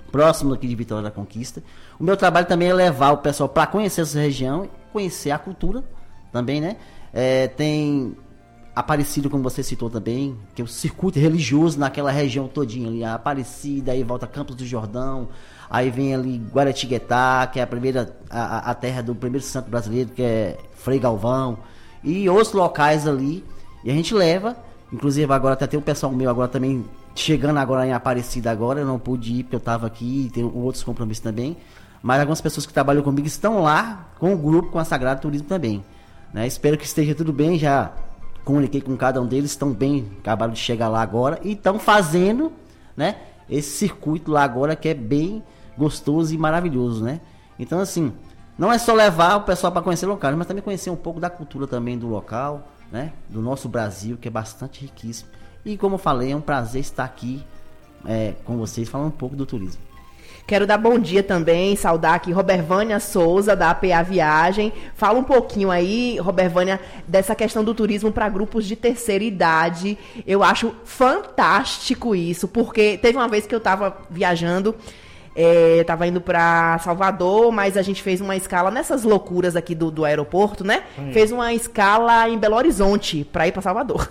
próximo aqui de Vitória da Conquista. O meu trabalho também é levar o pessoal para conhecer essa região e conhecer a cultura também, né? Tem Aparecida, como você citou também, que é o circuito religioso naquela região todinha ali, a Aparecida, aí volta Campos do Jordão, aí vem ali Guaratinguetá, que é a terra do primeiro santo brasileiro, que é Frei Galvão, e outros locais ali, e a gente leva, inclusive agora até tem um pessoal meu agora também, chegando agora em Aparecida agora, eu não pude ir porque eu estava aqui, tem outros compromissos também, mas algumas pessoas que trabalham comigo estão lá com o grupo, com a Sagrado Turismo também, né? Espero que esteja tudo bem, já comuniquei com cada um deles, estão bem, acabaram de chegar lá agora e estão fazendo, né, esse circuito lá agora que é bem gostoso e maravilhoso, né? Então, assim, não é só levar o pessoal para conhecer locais, mas também conhecer um pouco da cultura também do local, né, do nosso Brasil, que é bastante riquíssimo. E como eu falei, é um prazer estar aqui com vocês, falando um pouco do turismo. Quero dar bom dia também, saudar aqui Robervânia Souza, da APA Viagem. Fala um pouquinho aí, Robervânia, dessa questão do turismo para grupos de terceira idade. Eu fantástico isso, porque teve uma vez que eu estava viajando, estava indo para Salvador, mas a gente fez uma escala nessas loucuras aqui do aeroporto, né? Fez uma escala em Belo Horizonte para ir para Salvador.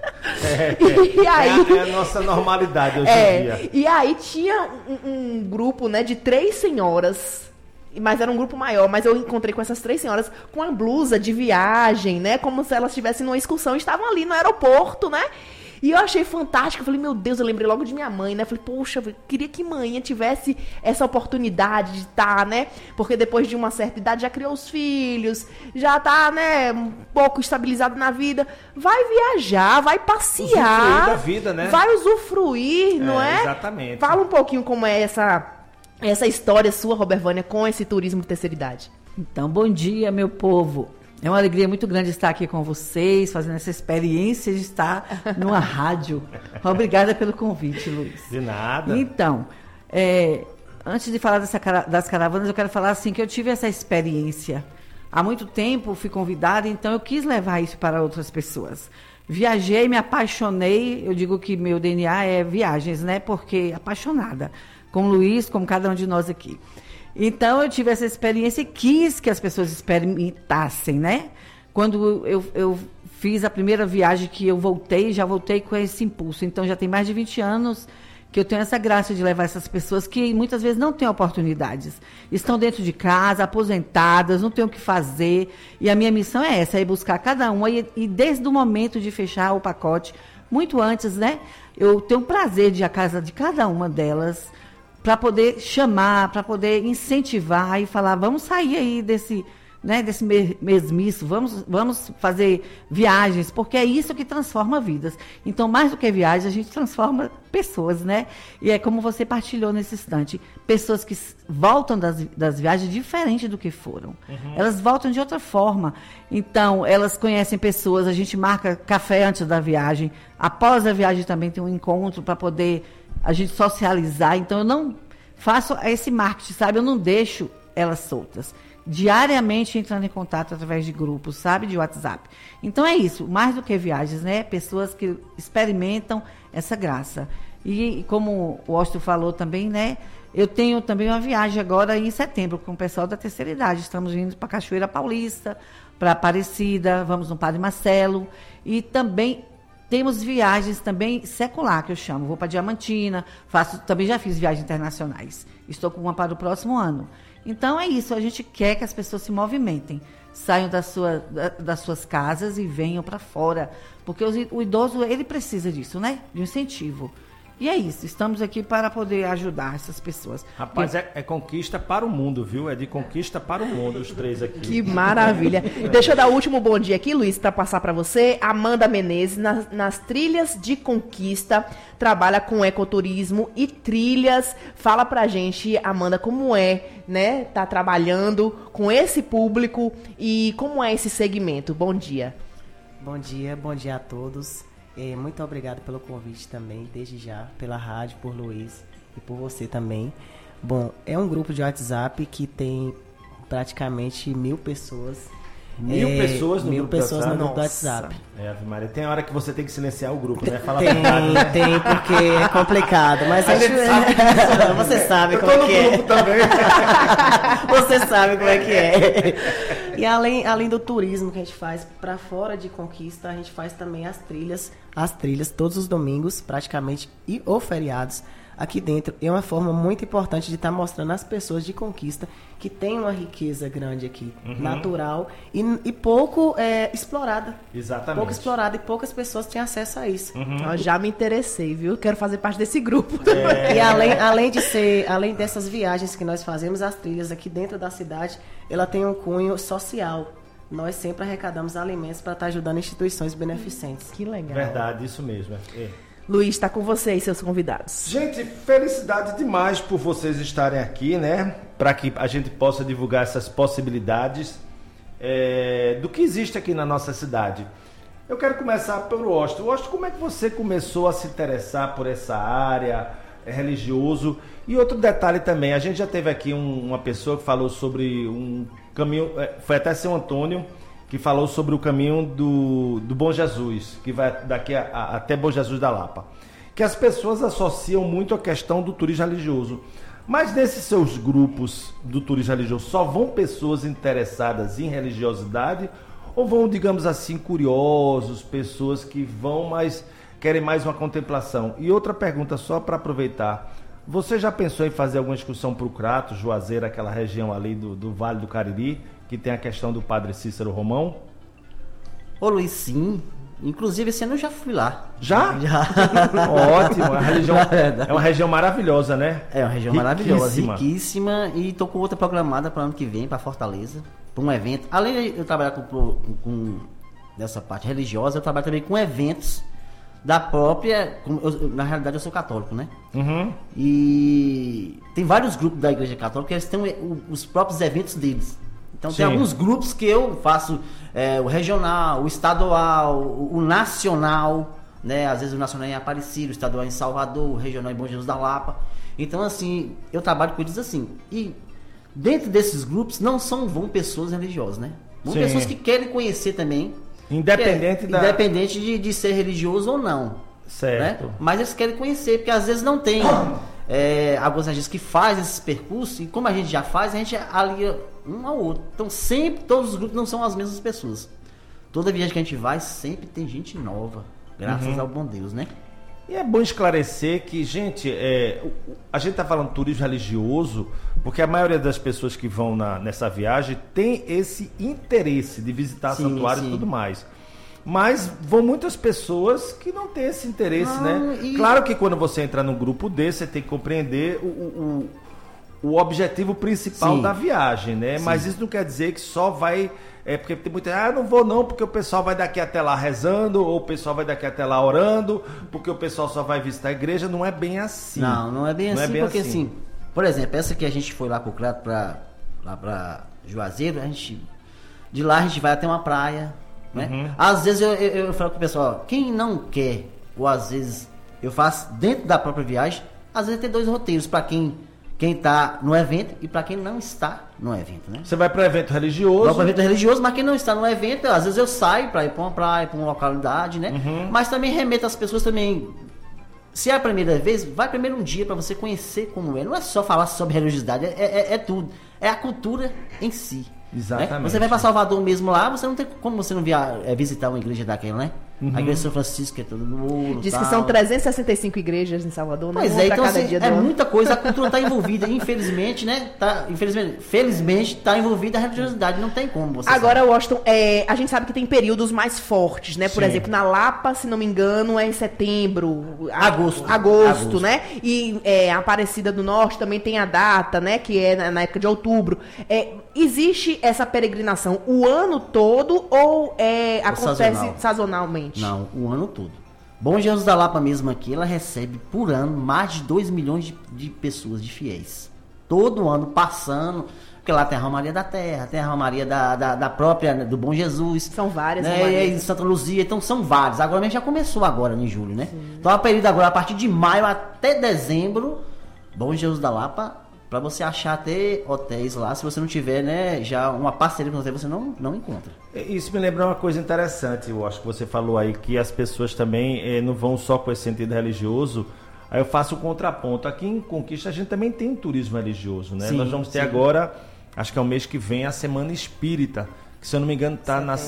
E aí, é a nossa normalidade hoje em dia. E aí tinha um grupo, né, de 3 senhoras, mas era um grupo maior, mas eu encontrei com essas 3 senhoras com a blusa de viagem, né, como se elas estivessem numa excursão, estavam ali no aeroporto, né? E eu achei fantástico, eu falei, meu Deus, eu lembrei logo de minha mãe, né? Eu falei, poxa, eu queria que manhã tivesse essa oportunidade de estar, né? Porque depois de uma certa idade já criou os filhos, já tá, né, um pouco estabilizado na vida. Vai viajar, vai passear. Usufruir da vida, né? Vai usufruir, não é? Exatamente. Fala um pouquinho como é essa história sua, Robervânia, com esse turismo de terceira idade. Então, bom dia, meu povo. É uma alegria muito grande estar aqui com vocês, fazendo essa experiência de estar numa rádio. Obrigada pelo convite, Luiz. De nada. Então, antes de falar das caravanas, eu quero falar assim que eu tive essa experiência. Há muito tempo fui convidada, então eu quis levar isso para outras pessoas. Viajei, me apaixonei, eu digo que meu DNA é viagens, né? Porque apaixonada, como o Luiz, como cada um de nós aqui. Então, eu tive essa experiência e quis que as pessoas experimentassem, né? Quando eu fiz a primeira viagem que eu voltei, já voltei com esse impulso. Então, já tem mais de 20 anos que eu tenho essa graça de levar essas pessoas que muitas vezes não têm oportunidades. Estão dentro de casa, aposentadas, não têm o que fazer. E a minha missão é essa, é buscar cada uma. E desde o momento de fechar o pacote, muito antes, né? Eu tenho o prazer de ir à casa de cada uma delas, para poder chamar, para poder incentivar e falar, vamos sair aí desse mesmiço, vamos fazer viagens, porque é isso que transforma vidas. Então, mais do que viagens, a gente transforma pessoas, né? E é como você partilhou nesse instante, pessoas que voltam das viagens diferente do que foram. Uhum. Elas voltam de outra forma. Então, elas conhecem pessoas, a gente marca café antes da viagem, após a viagem também tem um encontro para poder a gente socializar. Então, eu não faço esse marketing, sabe? Eu não deixo elas soltas. Diariamente entrando em contato através de grupos, sabe? De WhatsApp. Então, é isso. Mais do que viagens, né? Pessoas que experimentam essa graça. E como o Austin falou também, né? Eu tenho também uma viagem agora em setembro com o pessoal da terceira idade. Estamos indo para Cachoeira Paulista, para Aparecida, vamos no Padre Marcelo. E também temos viagens também secular, que eu chamo. Vou para Diamantina, também já fiz viagens internacionais. Estou com uma para o próximo ano. Então é isso, a gente quer que as pessoas se movimentem, saiam das suas casas e venham para fora. Porque o idoso, ele precisa disso, né? De um incentivo. E é isso, estamos aqui para poder ajudar essas pessoas. Rapaz, é conquista para o mundo, viu? É de conquista para o mundo, os 3 aqui. Que maravilha. Deixa eu dar o último bom dia aqui, Luiz, para passar para você. Amanda Menezes, nas trilhas de conquista, trabalha com ecoturismo e trilhas. Fala pra gente, Amanda, como é, né? Tá trabalhando com esse público e como é esse segmento. Bom dia. Bom dia a todos. Muito obrigado pelo convite também, desde já, pela rádio, por Luiz e por você também. Bom, é um grupo de WhatsApp que tem praticamente 1000 pessoas 1.000 pessoas no 1.000 grupo do pessoas no WhatsApp? grupo do Nossa. WhatsApp. Ave Maria, tem hora que você tem que silenciar o grupo, né? Fala a Tem, verdade, né? tem, porque é complicado, mas A gente sabe disso, você sabe Eu como tô no que é. grupo também. Você sabe como é que é. E além do turismo que a gente faz para fora de Conquista, a gente faz também as trilhas todos os domingos, praticamente, ou feriados, aqui dentro. É uma forma muito importante de estar mostrando às pessoas de Conquista que tem uma riqueza grande aqui, natural e pouco explorada. Exatamente. Pouco explorada e poucas pessoas têm acesso a isso. Eu já me interessei, viu? Quero fazer parte desse grupo. E além dessas viagens que nós fazemos, as trilhas aqui dentro da cidade, ela tem um cunho social. Nós sempre arrecadamos alimentos para estar ajudando instituições beneficentes. Que legal. Verdade, isso mesmo. Luiz, está com você e seus convidados. Gente, felicidade demais por vocês estarem aqui, né? Para que a gente possa divulgar essas possibilidades do que existe aqui na nossa cidade. Eu quero começar pelo Washington. Washington, como é que você começou a se interessar por essa área religioso? E outro detalhe também, a gente já teve aqui uma pessoa que falou sobre um caminho, foi até São Antônio, que falou sobre o caminho do Bom Jesus, que vai daqui até Bom Jesus da Lapa. Que as pessoas associam muito a questão do turismo religioso. Mas nesses seus grupos do turismo religioso, só vão pessoas interessadas em religiosidade? Ou vão, digamos assim, curiosos, pessoas que vão, mas querem mais uma contemplação? E outra pergunta, só para aproveitar. Você já pensou em fazer alguma excursão para o Crato, Juazeiro, aquela região ali do Vale do Cariri, que tem a questão do Padre Cícero Romão? Ô Luiz, sim. Inclusive esse ano eu já fui lá. Já? Já. Ótimo. É uma região maravilhosa, né? É uma região maravilhosa, riquíssima. E tô com outra programada para ano que vem, para Fortaleza, para um evento. Além de eu trabalhar com nessa parte religiosa, eu trabalho também com eventos da própria... na realidade eu sou católico, né? E tem vários grupos da Igreja Católica que eles têm os próprios eventos deles. Então tem alguns grupos que eu faço, o regional, o estadual, o nacional, né? Às vezes o nacional é em Aparecida, o estadual é em Salvador, o regional é em Bom Jesus da Lapa. Então assim, eu trabalho com eles assim. E dentro desses grupos não vão pessoas religiosas, né? Vão pessoas que querem conhecer também. Independente de ser religioso ou não. Certo. Né? Mas eles querem conhecer, porque às vezes não tem alguns agentes que fazem esses percursos, e como a gente já faz, a gente alia um ao outro. Então sempre, todos os grupos não são as mesmas pessoas. Toda viagem que a gente vai, sempre tem gente nova. Graças ao bom Deus, né? E é bom esclarecer que, gente, a gente está falando turismo religioso, porque a maioria das pessoas que vão nessa viagem tem esse interesse de visitar santuários e tudo mais. Mas vão muitas pessoas que não têm esse interesse, né? Claro que quando você entra num grupo desse, você tem que compreender o objetivo principal da viagem, né? Sim. Mas isso não quer dizer que só vai... porque tem muita não vou não, porque o pessoal vai daqui até lá rezando, ou o pessoal vai daqui até lá orando, porque o pessoal só vai visitar a igreja. Não é bem assim. Não é bem assim, porque assim, por exemplo, essa que a gente foi lá pro Crato, lá pra Juazeiro, de lá a gente vai até uma praia, né? Às vezes eu falo com o pessoal, quem não quer, ou às vezes eu faço dentro da própria viagem, às vezes tem 2 roteiros para quem está no evento e para quem não está no evento, né? Você vai para evento religioso. Vai para evento religioso, mas quem não está no evento, às vezes eu saio para ir para uma praia, para uma localidade, né? Mas também remeto as pessoas também. Se é a primeira vez, vai primeiro um dia para você conhecer como é. Não é só falar sobre religiosidade, é tudo. É a cultura em si. Exatamente. Né? Você vai para Salvador mesmo lá, você não tem como você não visitar uma igreja daquela, né? A igreja de São Francisco é toda no ouro. Diz que são 365 igrejas em Salvador, né? Pois é, então assim, muita coisa, a cultura está envolvida, infelizmente, né? Felizmente está envolvida a religiosidade, não tem como você. Agora, Washington, a gente sabe que tem períodos mais fortes, né? Por exemplo, na Lapa, se não me engano, é em setembro. Agosto, né? E a Aparecida do Norte também tem a data, né? Que é na época de outubro. Existe essa peregrinação o ano todo ou acontece sazonalmente? Não, o ano todo. Bom Jesus da Lapa mesmo aqui, ela recebe por ano mais de 2 milhões de pessoas, de fiéis. Todo ano passando, porque lá tem a Romaria da Terra, tem a Romaria da própria, do Bom Jesus. São várias, né? E Santa Luzia, então são vários. Agora mesmo já começou agora, em julho, né? Sim. Então, a período agora, a partir de maio até dezembro, Bom Jesus da Lapa Para você achar até hotéis lá, se você não tiver, né, já uma parceria com você, você não encontra. Isso me lembra uma coisa interessante, eu acho que você falou aí, que as pessoas também não vão só com esse sentido religioso. Aí eu faço o contraponto. Aqui em Conquista a gente também tem um turismo religioso, né? Sim, nós vamos ter agora, acho que é o mês que vem, a Semana Espírita, que se eu não me engano está na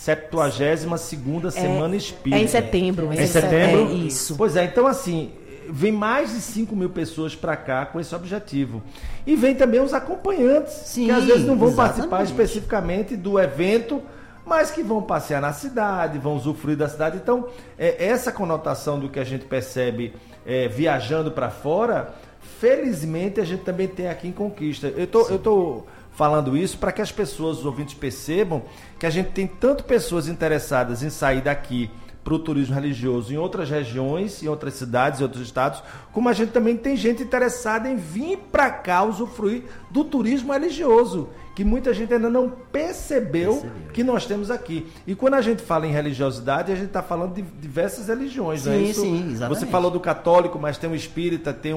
72ª Semana Espírita. É em setembro. É em setembro? É isso. Pois é, então assim, vem mais de 5 mil pessoas para cá com esse objetivo. E vem também os acompanhantes, Sim, que às vezes não vão exatamente. participar especificamente do evento, mas que vão passear na cidade, vão usufruir da cidade. Então, essa conotação do que a gente percebe viajando para fora, felizmente a gente também tem aqui em Conquista. Eu tô falando isso para que as pessoas, os ouvintes, percebam que a gente tem tanto pessoas interessadas em sair daqui para o turismo religioso em outras regiões, em outras cidades, em outros estados, como a gente também tem gente interessada em vir para cá usufruir do turismo religioso, que muita gente ainda não percebeu que nós temos aqui. E quando a gente fala em religiosidade, a gente está falando de diversas religiões, não é isso? Sim, exatamente. Você falou do católico, mas tem o espírita, tem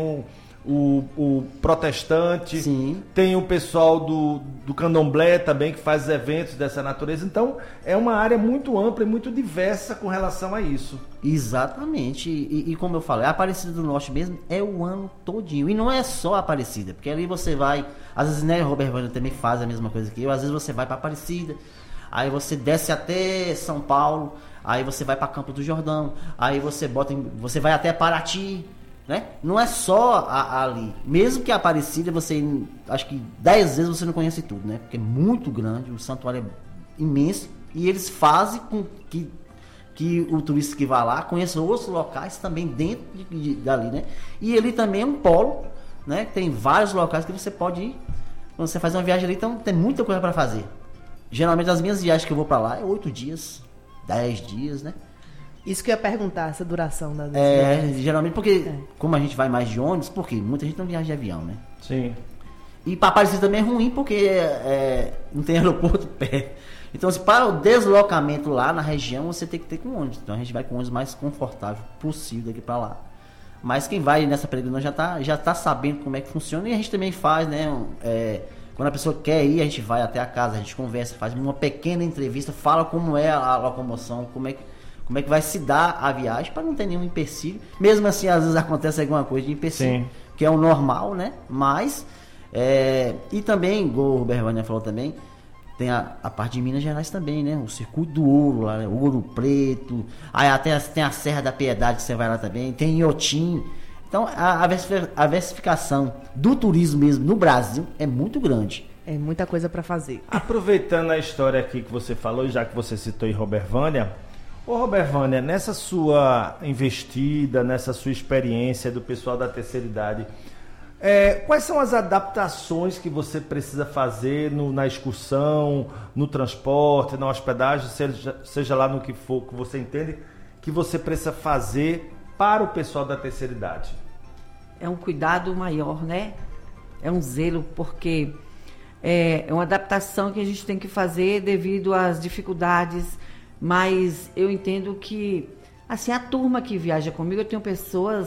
o protestante, Sim. tem o pessoal do candomblé também, que faz eventos dessa natureza. Então, é uma área muito ampla e muito diversa com relação a isso. Exatamente. E como eu falei, a Aparecida do Norte mesmo é o ano todinho. E não é só a Aparecida, porque ali você vai... Às vezes, né, Robert Vânia também faz a mesma coisa que eu. Às vezes você vai para Aparecida, aí você desce até São Paulo, aí você vai para Campos do Jordão, aí você vai até Paraty, né? Não é só ali. Mesmo que a Aparecida, você, acho que 10 vezes você não conhece tudo, né? Porque é muito grande, o santuário é imenso, e eles fazem com que o turista que vai lá conheça outros locais também dentro dali, né? E ele também é um polo, né? Tem vários locais que você pode ir. Quando você faz uma viagem ali, então tem muita coisa para fazer. Geralmente as minhas viagens que eu vou para lá é 8 dias, 10 dias, né? Isso que eu ia perguntar, essa duração da Geralmente porque, como a gente vai mais de ônibus, porque muita gente não viaja de avião, né? Sim. E para Aparecida também é ruim porque não tem aeroporto perto. Então, para o deslocamento lá na região, você tem que ter com ônibus. Então a gente vai com o ônibus mais confortável possível daqui para lá. Mas quem vai nessa peregrinação já tá sabendo como é que funciona, e a gente também faz, né? Quando a pessoa quer ir, a gente vai até a casa, a gente conversa, faz uma pequena entrevista, fala como é a locomoção, como é que vai se dar a viagem, para não ter nenhum empecilho. Mesmo assim, às vezes acontece alguma coisa de empecilho, Sim. que é o normal, né? Mas, e também, igual o Robert Vânia falou também, tem a parte de Minas Gerais também, né? O Circuito do Ouro, lá, né? Ouro Preto, aí até tem a Serra da Piedade, que você vai lá também, tem Inhotim. Então, a diversificação do turismo mesmo no Brasil é muito grande. É muita coisa para fazer. Aproveitando a história aqui que você falou, já que você citou em Robert Vânia, ô Robert Vânia, nessa sua investida, nessa sua experiência do pessoal da terceira idade, quais são as adaptações que você precisa fazer na excursão, no transporte, na hospedagem, seja lá no que for que você entende, que você precisa fazer para o pessoal da terceira idade? É um cuidado maior, né? É um zelo, porque é uma adaptação que a gente tem que fazer devido às dificuldades, mas eu entendo que, assim, a turma que viaja comigo, eu tenho pessoas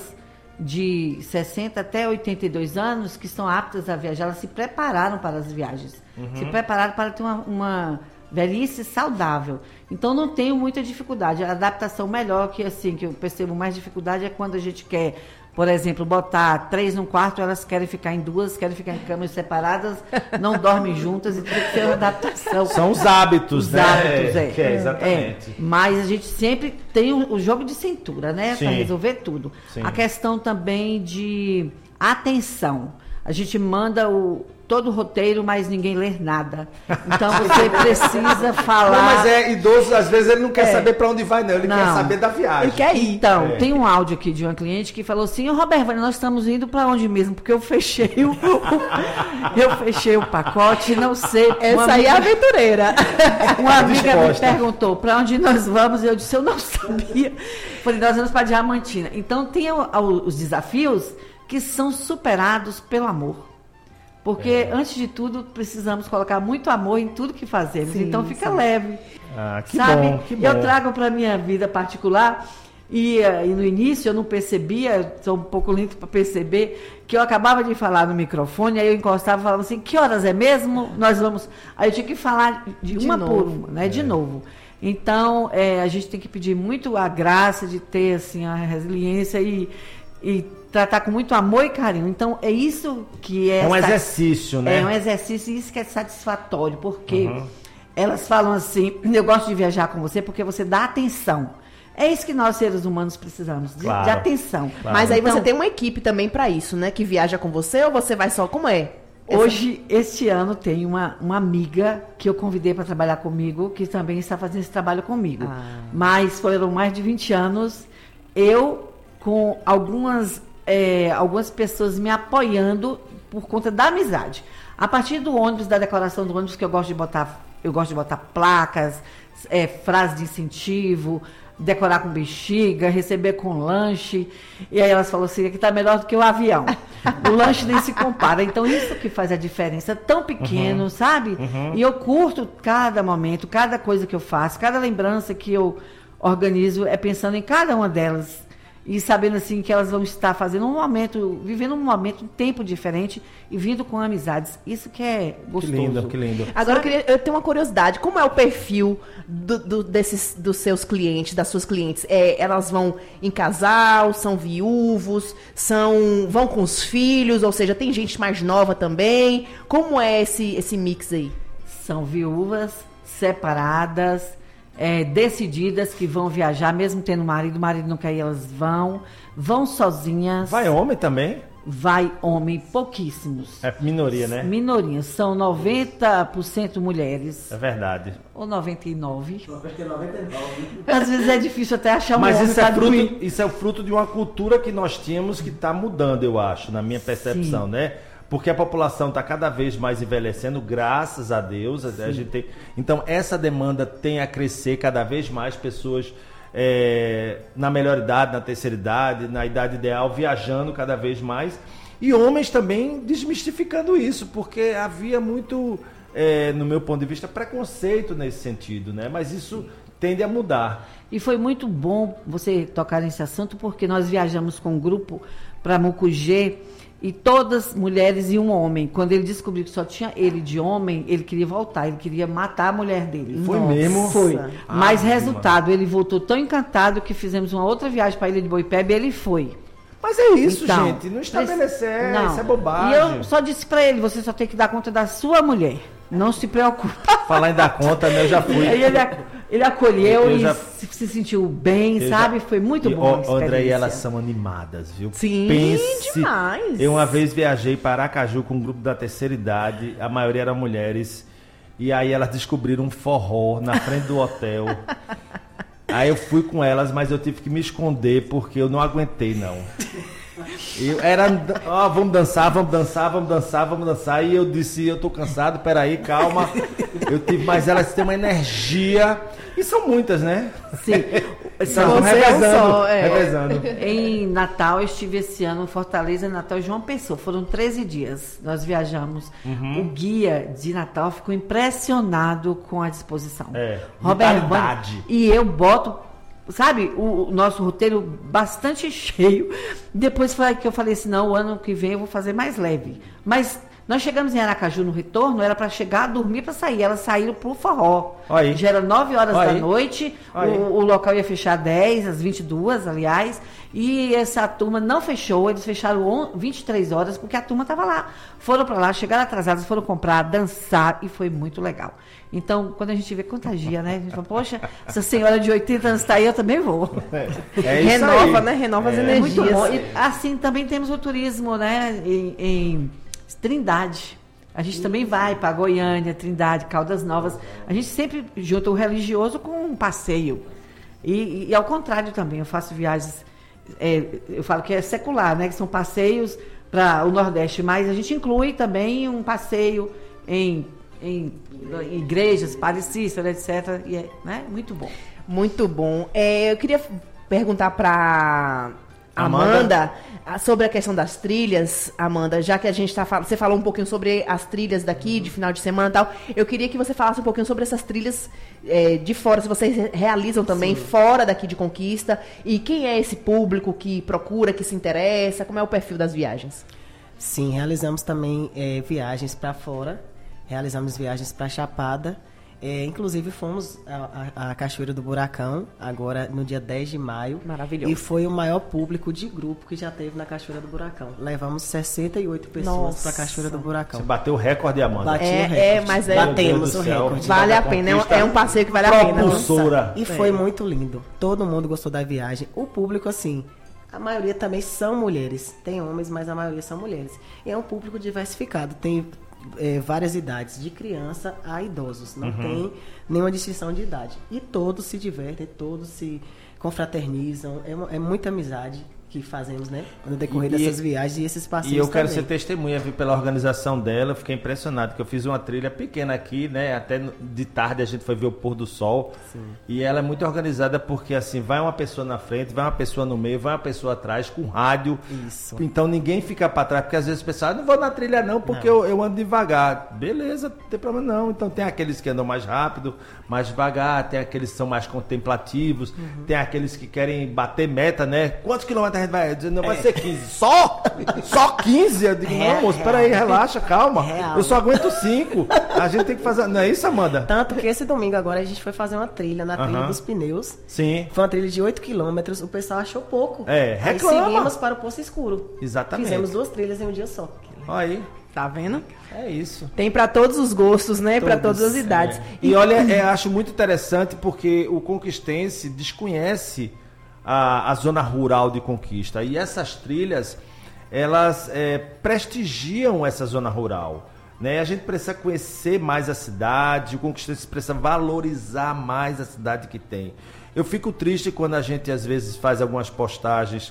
de 60 até 82 anos que estão aptas a viajar, elas se prepararam para as viagens, se prepararam para ter uma velhice saudável. Então não tenho muita dificuldade. A adaptação melhor que eu percebo mais dificuldade é quando a gente quer, por exemplo, botar 3 num quarto, elas querem ficar em 2, querem ficar em camas separadas, não dormem juntas, e tem que ter uma adaptação. São os hábitos, né? Hábitos, exatamente. Mas a gente sempre tem o jogo de cintura, né? Para resolver tudo. Sim. A questão também de atenção. A gente manda todo o roteiro, mas ninguém lê nada. Então você precisa falar. Não, mas idoso, às vezes ele não quer saber para onde vai, não. Ele quer saber da viagem. Ele quer ir. Então, tem um áudio aqui de uma cliente que falou assim: Robert Vânia, nós estamos indo para onde mesmo? Porque eu fechei o pacote, não sei. Essa aí é aventureira. Uma amiga me perguntou para onde nós vamos, e eu disse, eu não sabia. Falei, nós vamos para Diamantina. Então, tem os desafios que são superados pelo amor. Porque, antes de tudo, precisamos colocar muito amor em tudo que fazemos. Sim, então, fica leve. Que sabe? bom, que bom. Eu trago para a minha vida particular, E no início eu não percebia, sou um pouco lento para perceber, que eu acabava de falar no microfone, aí eu encostava e falava assim, que horas é mesmo? Nós vamos... Aí eu tinha que falar de uma novo. por uma, né? De novo. Então, a gente tem que pedir muito a graça de ter, assim, a resiliência e tratar com muito amor e carinho. Então, é isso que é... É um exercício, né? É um exercício e isso que é satisfatório, porque elas falam assim, eu gosto de viajar com você porque você dá atenção. É isso que nós, seres humanos, precisamos, de atenção. Claro. Mas aí Então, você tem uma equipe também pra isso, né? Que viaja com você ou você vai só? Como é? Hoje, este ano, tem uma amiga que eu convidei para trabalhar comigo, que também está fazendo esse trabalho comigo. Mas foram mais de 20 anos, eu com algumas pessoas me apoiando por conta da amizade. A partir do ônibus, da decoração do ônibus, que eu gosto de botar placas, frases de incentivo, decorar com bexiga, receber com lanche. E aí elas falam assim, que tá melhor do que o avião. O lanche nem se compara. Então, isso que faz a diferença. Tão pequeno, sabe? E eu curto cada momento, cada coisa que eu faço, cada lembrança que eu organizo é pensando em cada uma delas. E sabendo assim que elas vão estar fazendo vivendo um momento, um tempo diferente e vindo com amizades. Isso que é gostoso. Que lindo. Agora eu tenho uma curiosidade. Como é o perfil dos seus clientes, das suas clientes? Elas vão em casal, são viúvos, vão com os filhos, ou seja, tem gente mais nova também. Como é esse mix aí? São viúvas, separadas, decididas que vão viajar, mesmo tendo marido, o marido não quer ir, elas vão sozinhas. Vai homem também? Vai homem, pouquíssimos. É minoria, né? Minoria, são 90% mulheres. É verdade. Ou 99%. Às vezes é difícil até achar um homem. Mas isso é o fruto de uma cultura que nós tínhamos que está mudando, eu acho, na minha percepção, Sim. né? Porque a população está cada vez mais envelhecendo, graças a Deus. A gente então, essa demanda tem a crescer cada vez mais, pessoas na melhor idade, na terceira idade, na idade ideal, viajando cada vez mais. E homens também desmistificando isso, porque havia muito, no meu ponto de vista, preconceito nesse sentido, né? Mas isso tende a mudar. E foi muito bom você tocar nesse assunto, porque nós viajamos com um grupo para Mucugê, e todas mulheres e um homem. Quando ele descobriu que só tinha ele de homem, ele queria voltar, ele queria matar a mulher dele. Foi mesmo? Foi. Mas resultado, ele voltou tão encantado que fizemos uma outra viagem para a Ilha de Boipeba e ele foi. Mas é isso, Então, gente. Não estabelecer, não. isso é bobagem. E eu só disse para ele, você só tem que dar conta da sua mulher. Não se preocupe. Falar em dar conta, né? Eu já fui. Aí ele acolheu Eu e já- se sentiu bem, sabe? Foi muito bom a André, e experiência. elas são animadas, viu? Sim, demais. Eu uma vez viajei para Aracaju com um grupo da terceira idade, a maioria eram mulheres, e aí elas descobriram um forró na frente do hotel. Aí eu fui com elas, mas eu tive que me esconder porque eu não aguentei, não. Vamos dançar, e eu disse, eu tô cansado, peraí, calma. Mas elas têm uma energia, e são muitas, né? Sim. Estão Você é um só, revezando. Em Natal, eu estive esse ano em Fortaleza, Natal e João Pessoa. Foram 13 dias. Nós viajamos. O guia de Natal ficou impressionado com a disposição. Vitalidade. E eu boto, sabe, o nosso roteiro bastante cheio. Depois foi que eu falei assim, não, o ano que vem eu vou fazer mais leve. Mas nós chegamos em Aracaju no retorno, era para chegar, dormir para sair. Elas saíram pro forró. Aí. Já era 9 horas Aí. da noite, Aí. o local ia fechar 10, às 22, aliás, e essa turma não fechou, eles fecharam 23 horas, porque a turma estava lá. Foram para lá, chegaram atrasadas, foram comprar, dançar, e foi muito legal. Então, quando a gente vê, contagia, né? A gente fala, poxa, essa senhora de 80 anos está aí, eu também vou. É isso Renova, aí. né? Renova as É muito energias. bom. E, assim, também temos o turismo, né? Em Trindade. A gente também vai para Goiânia, Trindade, Caldas Novas. A gente sempre junta o religioso com um passeio. E ao contrário também, eu faço viagens, eu falo que é secular, né? Que são passeios para o Nordeste, mas a gente inclui também um passeio em igrejas, Padre Cícero, etc. E é, né? Muito bom. Muito bom. Eu queria perguntar para Amanda, sobre a questão das trilhas, Amanda, já que a gente você falou um pouquinho sobre as trilhas daqui, de final de semana e tal, eu queria que você falasse um pouquinho sobre essas trilhas de fora, se vocês realizam também fora daqui de Conquista, e quem é esse público que procura, que se interessa, como é o perfil das viagens? Sim, realizamos também viagens para fora, realizamos viagens para Chapada. Inclusive fomos à Cachoeira do Buracão, agora no dia 10 de maio. Maravilhoso. E foi o maior público de grupo que já teve na Cachoeira do Buracão. Levamos 68 pessoas para a Cachoeira do Buracão. Você bateu o recorde, Amanda. Bati o recorde. Mas Batemos o recorde. Vale a pena, é um passeio que vale a pena. Propulsora. E foi muito lindo. Todo mundo gostou da viagem. O público, assim, a maioria também são mulheres. Tem homens, mas a maioria são mulheres. E é um público diversificado. Tem várias idades, de criança a idosos, não tem nenhuma distinção de idade, e todos se divertem, todos se confraternizam, é muita amizade que fazemos, né, no decorrer dessas viagens e esses passeios. E eu quero também ser testemunha, viu, pela organização dela. Eu fiquei impressionado, que eu fiz uma trilha pequena aqui, né, até de tarde a gente foi ver o pôr do sol. Sim. E ela é muito organizada porque, assim, vai uma pessoa na frente, vai uma pessoa no meio, vai uma pessoa atrás, com rádio. Isso. Então ninguém fica para trás, porque às vezes o pessoal, não vou na trilha não, porque eu ando devagar. Beleza, não tem problema não. Então tem aqueles que andam mais rápido, mais devagar, tem aqueles que são mais contemplativos, tem aqueles que querem bater meta, né? Quantos quilômetros a gente vai? Não vai ser 15. Só 15? Eu digo, não, moço, peraí, relaxa, calma. Eu só aguento 5. A gente tem que fazer... Não é isso, Amanda? Tanto que esse domingo agora a gente foi fazer uma trilha na trilha dos pneus. Sim. Foi uma trilha de 8 quilômetros, o pessoal achou pouco. Reclama. Aí seguimos para o Poço Escuro. Exatamente. Fizemos 2 trilhas em um dia só. Olha aí. Tá vendo? É isso. Tem para todos os gostos, né? Para todas as idades. E olha, acho muito interessante porque o conquistense desconhece a zona rural de Conquista. E essas trilhas, elas prestigiam essa zona rural. Né? A gente precisa conhecer mais a cidade, o conquistense precisa valorizar mais a cidade que tem. Eu fico triste quando a gente, às vezes, faz algumas postagens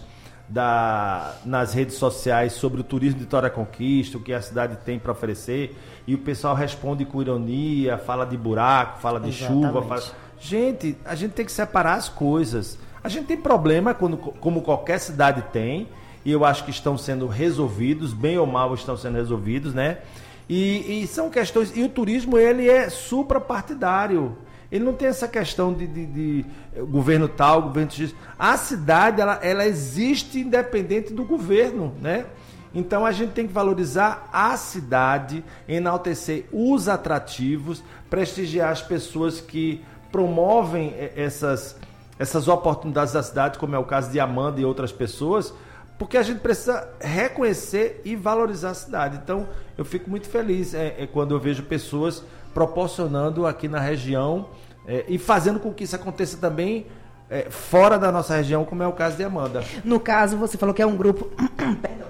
nas redes sociais sobre o turismo de Vitória Conquista, o que a cidade tem para oferecer, e o pessoal responde com ironia, fala de buraco, fala de chuva. Gente, a gente tem que separar as coisas. A gente tem problema, como qualquer cidade tem, e eu acho que estão sendo resolvidos, bem ou mal estão sendo resolvidos, né? E são questões... E o turismo, ele é suprapartidário. Ele não tem essa questão de governo tal, governo X. A cidade, ela existe independente do governo, né? Então, a gente tem que valorizar a cidade, enaltecer os atrativos, prestigiar as pessoas que promovem essas oportunidades da cidade, como é o caso de Amanda e outras pessoas, porque a gente precisa reconhecer e valorizar a cidade. Então, eu fico muito feliz quando eu vejo pessoas proporcionando aqui na região e fazendo com que isso aconteça também fora da nossa região, como é o caso de Amanda. No caso, você falou que é um grupo... Perdão.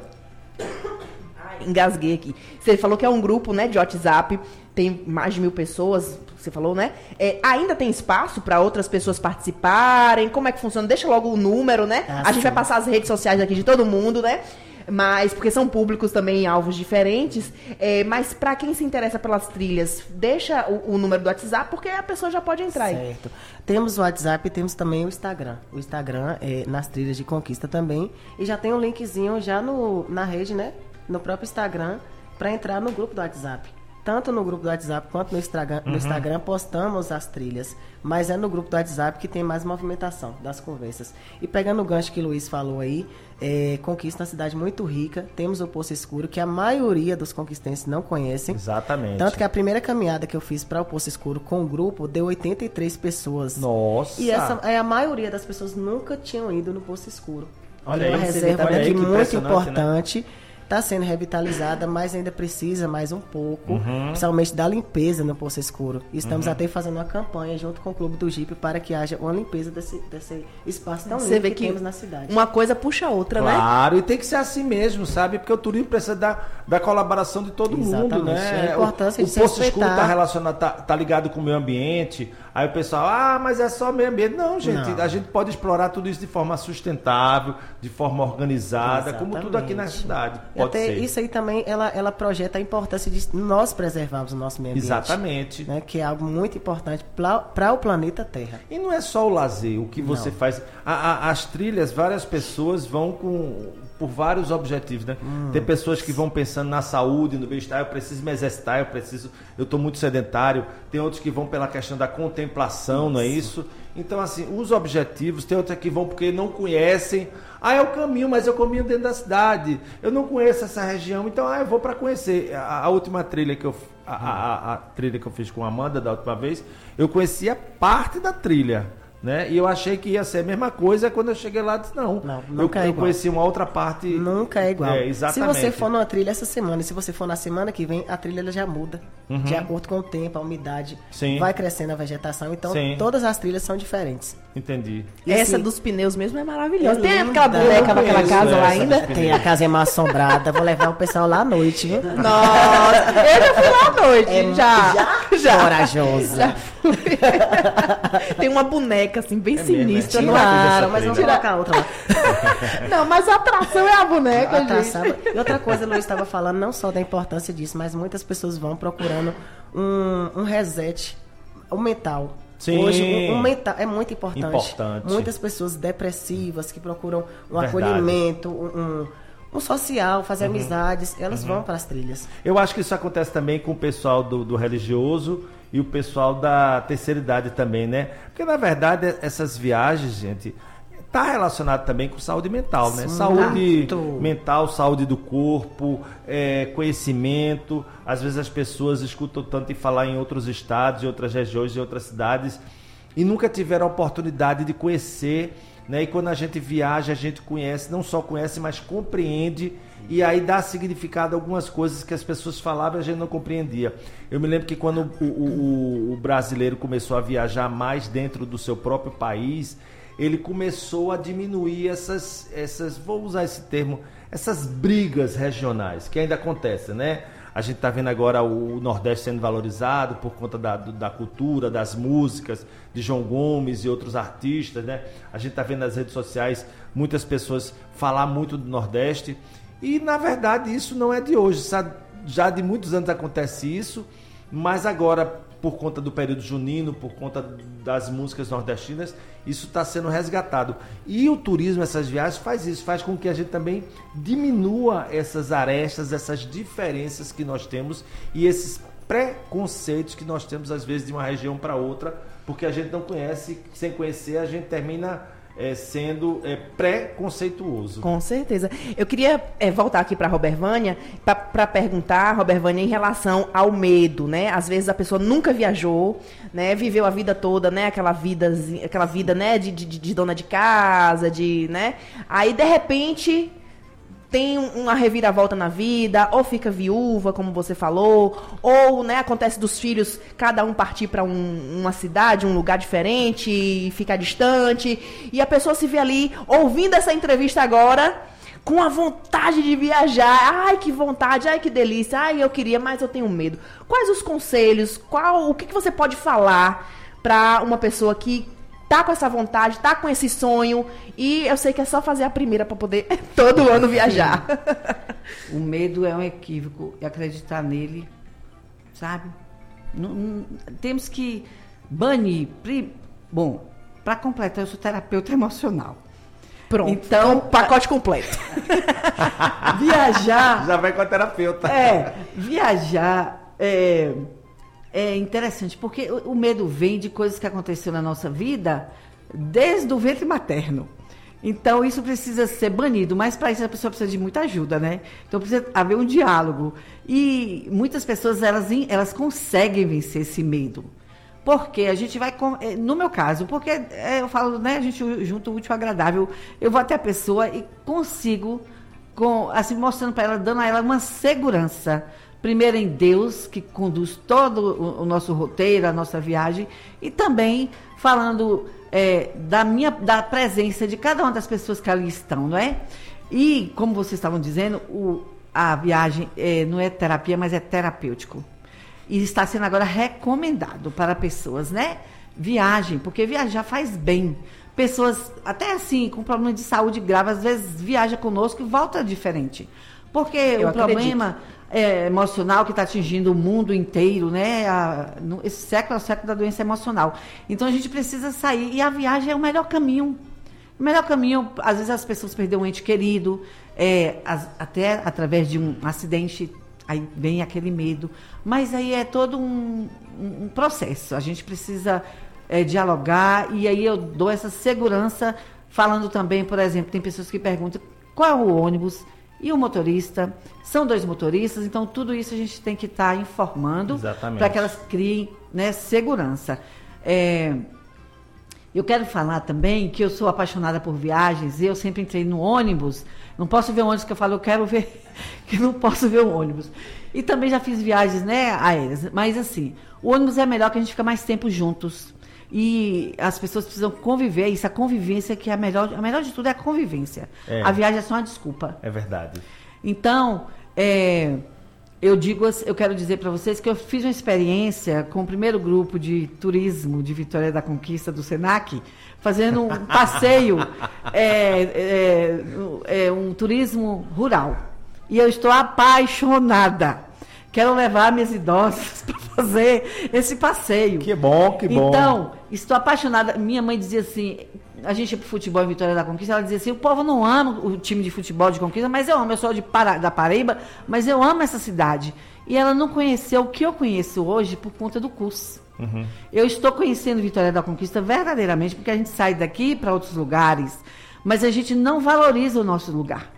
Engasguei aqui. Você falou que é um grupo, né, de WhatsApp, tem mais de 1.000 pessoas, você falou, né? Ainda tem espaço para outras pessoas participarem? Como é que funciona? Deixa logo o número, né? A gente vai passar as redes sociais aqui de todo mundo, né? Mas, porque são públicos também em alvos diferentes, mas para quem se interessa pelas trilhas, deixa o número do WhatsApp, porque a pessoa já pode entrar aí. Certo. Temos o WhatsApp e temos também o Instagram. O Instagram é nas trilhas de Conquista também, e já tem um linkzinho já na rede, né? No próprio Instagram, para entrar no grupo do WhatsApp. Tanto no grupo do WhatsApp quanto no Instagram postamos as trilhas, mas é no grupo do WhatsApp que tem mais movimentação das conversas. E pegando o gancho que o Luiz falou aí, Conquista é uma cidade muito rica, temos o Poço Escuro, que a maioria dos conquistenses não conhecem. Exatamente. Tanto que a primeira caminhada que eu fiz para o Poço Escuro com o grupo deu 83 pessoas. Nossa! E a maioria das pessoas nunca tinham ido no Poço Escuro. Olha uma aí, reserva olha aí, aqui que muito impressionante, importante. Né? Está sendo revitalizada, mas ainda precisa mais um pouco, principalmente da limpeza no Poço Escuro. Estamos até fazendo uma campanha junto com o Clube do Jipe para que haja uma limpeza desse espaço tão lindo que temos na cidade. Uma coisa puxa a outra, né? Claro, e tem que ser assim mesmo, sabe? Porque o turismo precisa da colaboração de todo mundo, né? É a importância de o Poço Escuro está relacionado, tá ligado com o meio ambiente. Aí o pessoal, mas é só meio ambiente. Não, gente, a gente pode explorar tudo isso de forma sustentável, de forma organizada, como tudo aqui na cidade. E até isso aí também, ela projeta a importância de nós preservarmos o nosso meio ambiente. Exatamente. Né? Que é algo muito importante para o planeta Terra. E não é só o lazer, o que você Não. faz. As trilhas, várias pessoas vão por vários objetivos, né? Tem pessoas que vão pensando na saúde, no bem-estar, eu preciso me exercitar, eu estou muito sedentário. Tem outros que vão pela questão da contemplação, não é isso? Então, assim, os objetivos, tem outros que vão porque não conhecem. É o caminho, mas eu caminho dentro da cidade. Eu não conheço essa região, então eu vou para conhecer. A última trilha que a trilha que eu fiz com a Amanda da última vez, eu conhecia parte da trilha, né? E eu achei que ia ser a mesma coisa. Quando eu cheguei lá, eu disse, não, nunca é eu igual. conheci uma outra parte. Nunca é igual. Exatamente. Se você for numa trilha essa semana, e se você for na semana que vem, a trilha ela já muda. De acordo com o tempo, a umidade. Sim. Vai crescendo a vegetação. Então, Sim. todas as trilhas são diferentes. Entendi. E Essa assim, dos pneus mesmo é maravilhosa. é Tem linda. aquela boneca pra aquela Isso, casa lá essa ainda? dos Tem a casa é mal assombrada. Vou levar o pessoal lá à noite, viu? Nossa, eu já fui lá à noite. Já. Corajosa. Já fui. Tem uma boneca assim, bem sinistra. mesmo, Não, Claro, mas trilha. vamos colocar outra lá. não, mas a atração é a boneca, Ah, tá, gente. sabe? E outra coisa, o Luiz estava falando não só da importância disso, mas muitas pessoas vão procurando um reset, um mental. Sim. Hoje, um mental é muito importante. Importante. Muitas pessoas depressivas que procuram um Verdade. acolhimento, um social, fazer amizades, elas vão para as trilhas. Eu acho que isso acontece também com o pessoal do religioso e o pessoal da terceira idade também, né? Porque, na verdade, essas viagens, gente, tá relacionado também com saúde mental, né? Sim, Saúde muito. mental, saúde do corpo, conhecimento. Às vezes as pessoas escutam tanto em falar em outros estados, em outras regiões, em outras cidades, e nunca tiveram a oportunidade de conhecer, né? E quando a gente viaja, a gente conhece, não só conhece, mas compreende, e aí dá significado a algumas coisas que as pessoas falavam e a gente não compreendia. Eu me lembro que quando o brasileiro começou a viajar mais dentro do seu próprio país, ele começou a diminuir essas, vou usar esse termo, essas brigas regionais, que ainda acontecem, né? A gente está vendo agora o Nordeste sendo valorizado por conta da cultura, das músicas, de João Gomes e outros artistas, né? A gente está vendo nas redes sociais muitas pessoas falar muito do Nordeste. E, na verdade, isso não é de hoje. Sabe? Já de muitos anos acontece isso, mas agora, por conta do período junino, por conta das músicas nordestinas, isso está sendo resgatado. E o turismo, essas viagens, faz isso, faz com que a gente também diminua essas arestas, essas diferenças que nós temos e esses preconceitos que nós temos, às vezes, de uma região para outra, porque a gente não conhece, sem conhecer, a gente termina sendo preconceituoso. Com certeza. Eu queria voltar aqui para a Robervânia para perguntar, Robervânia, em relação ao medo, né? Às vezes a pessoa nunca viajou, né? Viveu a vida toda, né? Aquela vida, né? De dona de casa, né? Aí, de repente, tem uma reviravolta na vida, ou fica viúva, como você falou, ou, né, acontece dos filhos, cada um partir para uma cidade, um lugar diferente, e ficar distante, e a pessoa se vê ali, ouvindo essa entrevista agora, com a vontade de viajar. Ai, que vontade, ai, que delícia, ai, eu queria, mas eu tenho medo. Quais os conselhos, o que você pode falar para uma pessoa que tá com essa vontade, tá com esse sonho, e eu sei que é só fazer a primeira para poder todo ano viajar. O medo é um equívoco, e acreditar nele, sabe? Temos que banir. Bom, para completar, eu sou terapeuta emocional. Pronto, Então, pacote completo. Viajar... Já vai com a terapeuta. Viajar é interessante, porque o medo vem de coisas que aconteceram na nossa vida desde o ventre materno. Então, isso precisa ser banido, mas para isso a pessoa precisa de muita ajuda, né? Então, precisa haver um diálogo. E muitas pessoas, elas conseguem vencer esse medo. Porque a gente vai... No meu caso, porque eu falo, né? A gente junta o útil ao agradável. Eu vou até a pessoa e consigo, assim, mostrando para ela, dando a ela uma segurança. Primeiro em Deus, que conduz todo o nosso roteiro, a nossa viagem, e também falando da presença de cada uma das pessoas que ali estão, não é? E, como vocês estavam dizendo, a viagem não é terapia, mas é terapêutico. E está sendo agora recomendado para pessoas, né? Viagem, porque viajar faz bem. Pessoas, até assim, com problema de saúde grave, às vezes viaja conosco e volta diferente. Porque Eu o problema emocional que está atingindo o mundo inteiro, né? Esse século é o século da doença emocional. Então a gente precisa sair e a viagem é o melhor caminho. O melhor caminho, às vezes as pessoas perderam um ente querido, até através de um acidente, aí vem aquele medo. Mas aí é todo um processo. A gente precisa dialogar e aí eu dou essa segurança, falando também, por exemplo, tem pessoas que perguntam qual é o ônibus e o motorista. São 2 motoristas, então tudo isso a gente tem que estar informando para que elas criem, né, segurança. Eu quero falar também que eu sou apaixonada por viagens e eu sempre entrei no ônibus. Não posso ver o ônibus que eu falo, eu quero ver, que não posso ver o ônibus. E também já fiz viagens, né, aéreas. Mas assim, o ônibus é melhor que a gente fica mais tempo juntos. E as pessoas precisam conviver, isso, a convivência que é a melhor de tudo é a convivência. A viagem é só uma desculpa. É verdade. Então, eu quero dizer para vocês que eu fiz uma experiência com o primeiro grupo de turismo de Vitória da Conquista do Senac, fazendo um passeio, um turismo rural. E eu estou apaixonada. Quero levar minhas idosas para fazer esse passeio. Que bom, que bom. Então, estou apaixonada. Minha mãe dizia assim, a gente ia pro futebol em Vitória da Conquista, ela dizia assim, o povo não ama o time de futebol de Conquista, mas eu amo, eu sou da Paraíba, mas eu amo essa cidade. E ela não conheceu o que eu conheço hoje por conta do curso. Uhum. Eu estou conhecendo Vitória da Conquista verdadeiramente, porque a gente sai daqui para outros lugares, mas a gente não valoriza o nosso lugar.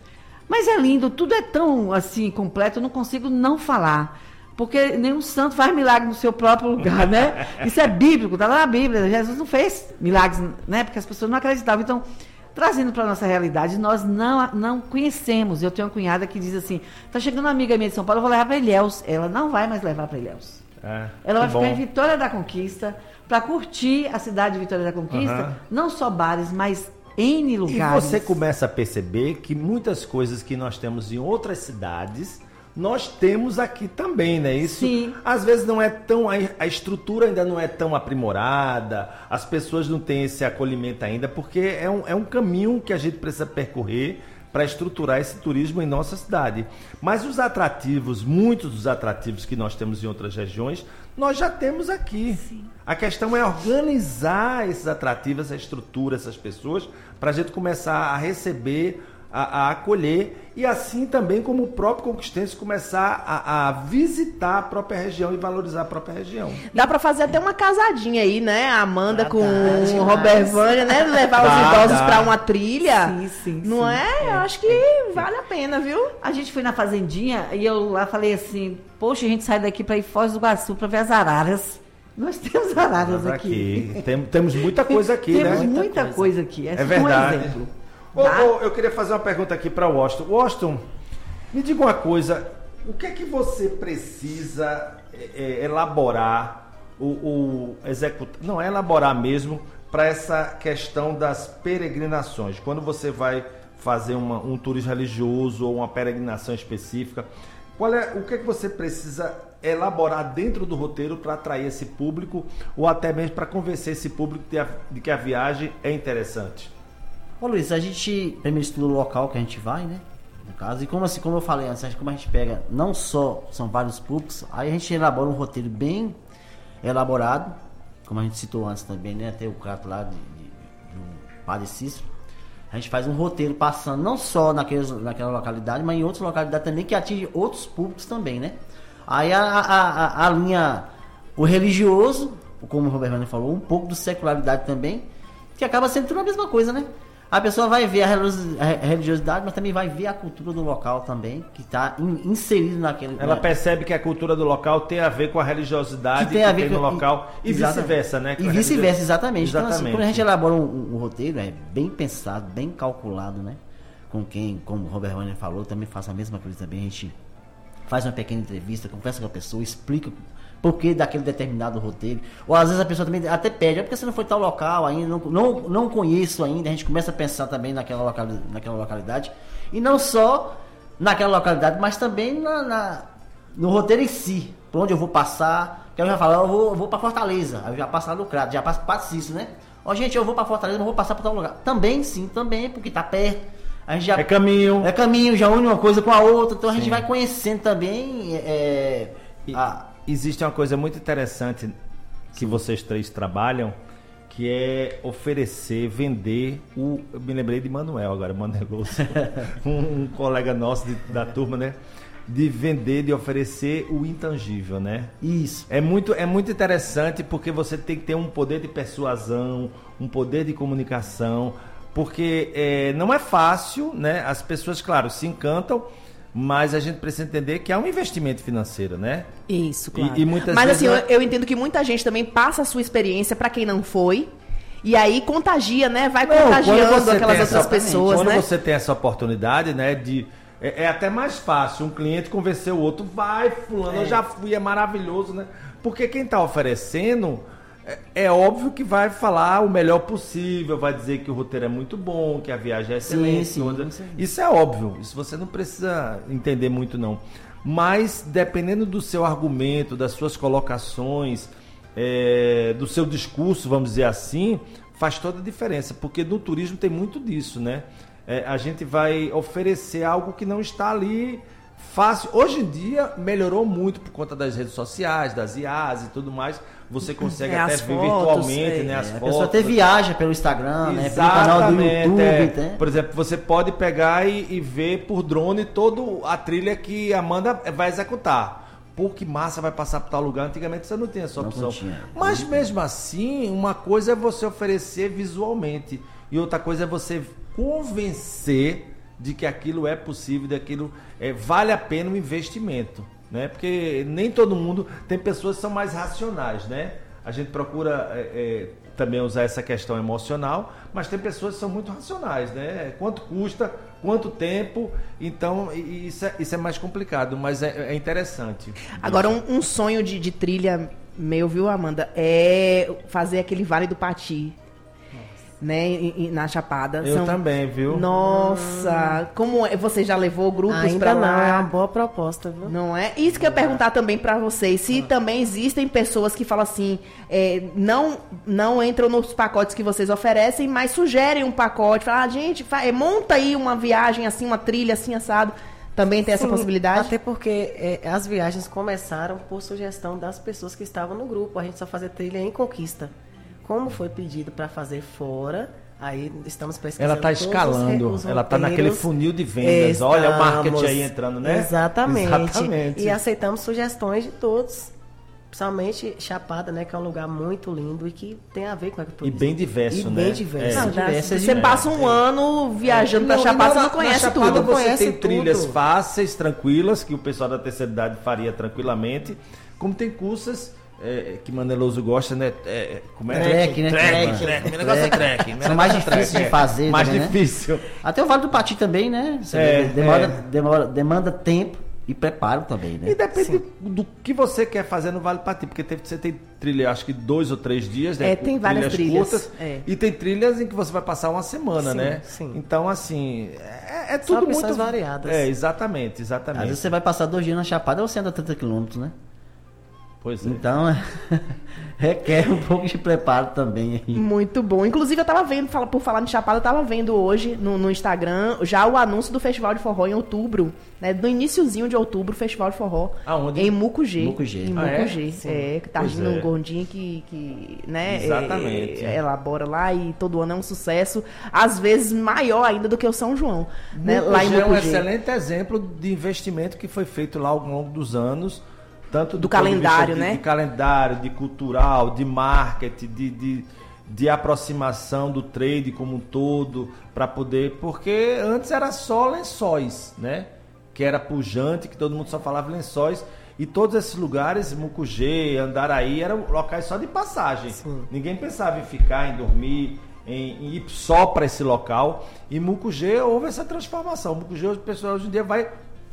Mas é lindo, tudo é tão assim completo, eu não consigo não falar. Porque nenhum santo faz milagre no seu próprio lugar, né? Isso é bíblico, está lá na Bíblia. Jesus não fez milagres, né? Porque as pessoas não acreditavam. Então, trazendo para a nossa realidade, nós não conhecemos. Eu tenho uma cunhada que diz assim, está chegando uma amiga minha de São Paulo, eu vou levar para Ilhéus. Ela não vai mais levar para Ilhéus. Ela vai ficar em Vitória da Conquista para curtir a cidade de Vitória da Conquista, não só bares, mas N lugares. E você começa a perceber que muitas coisas que nós temos em outras cidades, nós temos aqui também, né? Isso, sim, às vezes não é tão... A estrutura ainda não é tão aprimorada, as pessoas não têm esse acolhimento ainda, porque é um caminho que a gente precisa percorrer para estruturar esse turismo em nossa cidade. Mas os atrativos, muitos dos atrativos que nós temos em outras regiões, nós já temos aqui. Sim. A questão é organizar esses atrativos, essa estrutura, essas pessoas, para a gente começar a receber, a acolher, e assim também como o próprio conquistense começar a visitar a própria região e valorizar a própria região. Dá pra fazer até uma casadinha aí, né? A Amanda com demais. o Robert Vânia, né? Levar os idosos pra uma trilha. Sim, sim, não sim. é? Eu acho que vale a pena, viu? A gente foi na fazendinha e eu lá falei assim, poxa, a gente sai daqui para ir Foz do Iguaçu para ver as araras. Nós temos araras aqui. Temos muita coisa aqui, Temos né? muita coisa aqui. É verdade. Um exemplo. Eu queria fazer uma pergunta aqui para o Washington. Washington, me diga uma coisa. O que é que você precisa elaborar, executar, não, elaborar mesmo, para essa questão das peregrinações? Quando você vai fazer um turismo religioso ou uma peregrinação específica, o que é que você precisa elaborar dentro do roteiro para atrair esse público, ou até mesmo para convencer esse público de que a viagem é interessante? Ô Luiz, a gente primeiro estuda o local que a gente vai, né? No caso, e como eu falei antes, como a gente pega, não só são vários públicos, aí a gente elabora um roteiro bem elaborado, como a gente citou antes também, né? Até o caso lá do Padre Cícero. A gente faz um roteiro passando não só naquela localidade, mas em outras localidades também, que atinge outros públicos também, né? Aí a linha, o religioso, como o Roberto falou, um pouco de secularidade também, que acaba sendo tudo a mesma coisa, né? A pessoa vai ver a religiosidade, mas também vai ver a cultura do local também, que está inserido naquele... Ela percebe que a cultura do local tem a ver com a religiosidade que tem no local, e vice-versa, né? E vice-versa, exatamente. Então, assim, quando a gente elabora um roteiro, é bem pensado, bem calculado, né? Como o Robert Wagner falou, também faço a mesma coisa também. A gente faz uma pequena entrevista, conversa com a pessoa, explica por que daquele determinado roteiro. Ou às vezes a pessoa também até pede, porque você não foi tal local ainda, não conheço ainda. A gente começa a pensar também naquela localidade. E não só naquela localidade, mas também no roteiro em si. Por onde eu vou passar. Que eu já falo, eu vou para Fortaleza. Aí eu já passo lá no Crato, já passo para Cícero, né? Ó, gente, eu vou para Fortaleza, não vou passar por tal lugar. Também, sim, também, porque tá perto. a gente já... É caminho. É caminho, já une uma coisa com a outra, então a gente Sim. vai conhecendo também... Existe uma coisa muito interessante que vocês três trabalham, que é oferecer, vender eu me lembrei de Manuel agora, Maneloso, um colega nosso da turma, né? De vender, de oferecer o intangível, né? Isso. É muito interessante porque você tem que ter um poder de persuasão, um poder de comunicação, porque não é fácil, né? As pessoas, claro, se encantam, mas a gente precisa entender que há um investimento financeiro, né? Isso, claro. E muitas Mas vezes assim, eu entendo que muita gente também passa a sua experiência para quem não foi. E aí contagia, né? Vai contagiando aquelas outras pessoas, quando né? você tem essa oportunidade, né? É até mais fácil um cliente convencer o outro. Vai, fulano, eu já fui, é maravilhoso, né? Porque quem está oferecendo... É óbvio que vai falar o melhor possível, vai dizer que o roteiro é muito bom, que a viagem é excelente. Sim. Isso é óbvio, isso você não precisa entender muito não. Mas dependendo do seu argumento, das suas colocações, do seu discurso, vamos dizer assim, faz toda a diferença, porque no turismo tem muito disso, né? A gente vai oferecer algo que não está ali fácil. Hoje em dia melhorou muito por conta das redes sociais, das IAs e tudo mais. Você consegue até ver virtualmente, né, as A fotos. pessoa até viaja pelo Instagram, né? Pelo canal do YouTube. Né? Por exemplo, você pode pegar e ver por drone toda a trilha que a Amanda vai executar. Pô, que massa, vai passar por tal lugar. Antigamente você não tinha essa opção. Mas mesmo assim, uma coisa é você oferecer visualmente e outra coisa é você convencer de que aquilo é possível, de aquilo vale a pena o investimento, né? Porque nem todo mundo, tem pessoas que são mais racionais, né? A gente procura também usar essa questão emocional, mas tem pessoas que são muito racionais, né? Quanto custa, quanto tempo, então isso é mais complicado, mas é interessante. Agora, um sonho de trilha meu, viu, Amanda, é fazer aquele Vale do Pati. Né, na Chapada. Eu também, viu? Nossa, como é? Você já levou grupos Ainda pra não, lá? é uma boa proposta, viu? Não é? Isso que eu ia perguntar também pra vocês, se também existem pessoas que falam assim, não entram nos pacotes que vocês oferecem, mas sugerem um pacote, falam, gente, monta aí uma viagem assim, uma trilha assim, assado. Também tem essa possibilidade? Até porque as viagens começaram por sugestão das pessoas que estavam no grupo. A gente só fazia trilha em Conquista. Como foi pedido para fazer fora, aí estamos pesquisando. Ela está escalando, os ela está naquele funil de vendas. Olha o marketing aí entrando, né? Exatamente. E aceitamos sugestões de todos. Principalmente Chapada, né? Que é um lugar muito lindo e que tem a ver com a turismo. E bem diverso, né? Bem diverso. Você passa um ano viajando pra Chapada, você não conhece tudo. Você conhece tem trilhas tudo. fáceis, tranquilas, que o pessoal da terceira idade faria tranquilamente. Como tem cursos que Maneloso gosta, né? Como é? Trek, né? Trek. Meu negócio é trek. São mais difíceis de fazer. Mais também, difícil. Né? Até o Vale do Pati também, né? Demanda tempo e preparo também, né? E depende do que você quer fazer no Vale do Pati, porque você tem trilha, acho que 2 ou 3 dias, né? Tem várias trilhas. Curtas, e tem trilhas em que você vai passar uma semana, né? Sim. Então, assim, é tudo São muito opções variadas. Exatamente. Às vezes você vai passar 2 dias na Chapada ou você anda 30 quilômetros, né? Pois é. Então, requer um pouco de preparo também aí. Muito bom. Inclusive, eu tava vendo, por falar de Chapada, eu tava vendo hoje no Instagram já o anúncio do Festival de Forró em outubro, né? No iniciozinho de outubro, Festival de Forró. Aonde? Em Mucugê. Em Mucugê. Que tá Pois vindo um é. gordinho que né? Exatamente. Elabora lá e todo ano é um sucesso. Às vezes maior ainda do que o São João. Né? Mucugê Lá em é um Mucugê. excelente exemplo de investimento que foi feito lá ao longo dos anos. Tanto Do ponto de vista calendário, né? De calendário, de cultural, de marketing, de aproximação do trade como um todo, para poder... Porque antes era só lençóis, né? Que era pujante, que todo mundo só falava lençóis. E todos esses lugares, Mucugê, Andaraí, eram locais só de passagem. Sim. Ninguém pensava em ficar, em dormir, em ir só para esse local. E Mucugê houve essa transformação. Mucugê, o pessoal hoje em dia vai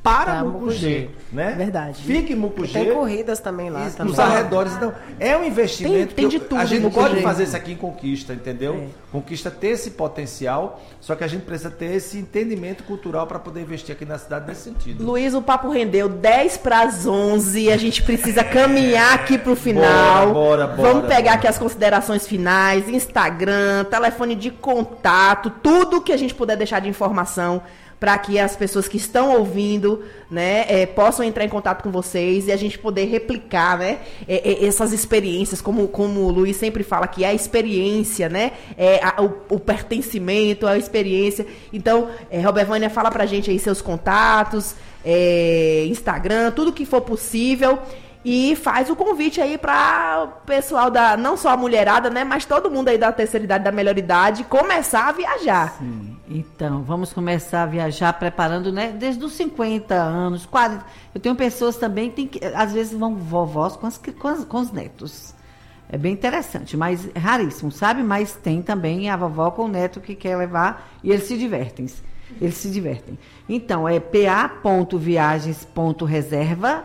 para Mucugê, né? Verdade. Fique em Mucugê. Tem corridas também lá. Nos Também. arredores. Então, é um investimento Tem de que tudo a gente no pode Mucugê. fazer isso aqui em Conquista, entendeu? Conquista ter esse potencial, só que a gente precisa ter esse entendimento cultural para poder investir aqui na cidade nesse sentido. Luiz, o papo rendeu 10 para as 11. A gente precisa caminhar aqui pro final. Bora. Vamos pegar aqui as considerações finais, Instagram, telefone de contato, tudo que a gente puder deixar de informação para que as pessoas que estão ouvindo, né, possam entrar em contato com vocês e a gente poder replicar, né, essas experiências, como o Luiz sempre fala, que é a experiência, né, o pertencimento, a experiência. Então, Robervânia, fala pra gente aí seus contatos, Instagram, tudo que for possível. E faz o convite aí para o pessoal não só a mulherada, né, mas todo mundo aí da terceira idade, da melhor idade, começar a viajar. Sim. Então, vamos começar a viajar preparando, né, desde os 50 anos, 40. Eu tenho pessoas também, às vezes vão vovós com os netos. É bem interessante, mas é raríssimo, sabe? Mas tem também a vovó com o neto que quer levar e eles se divertem. Então, é pa.viagens.reserva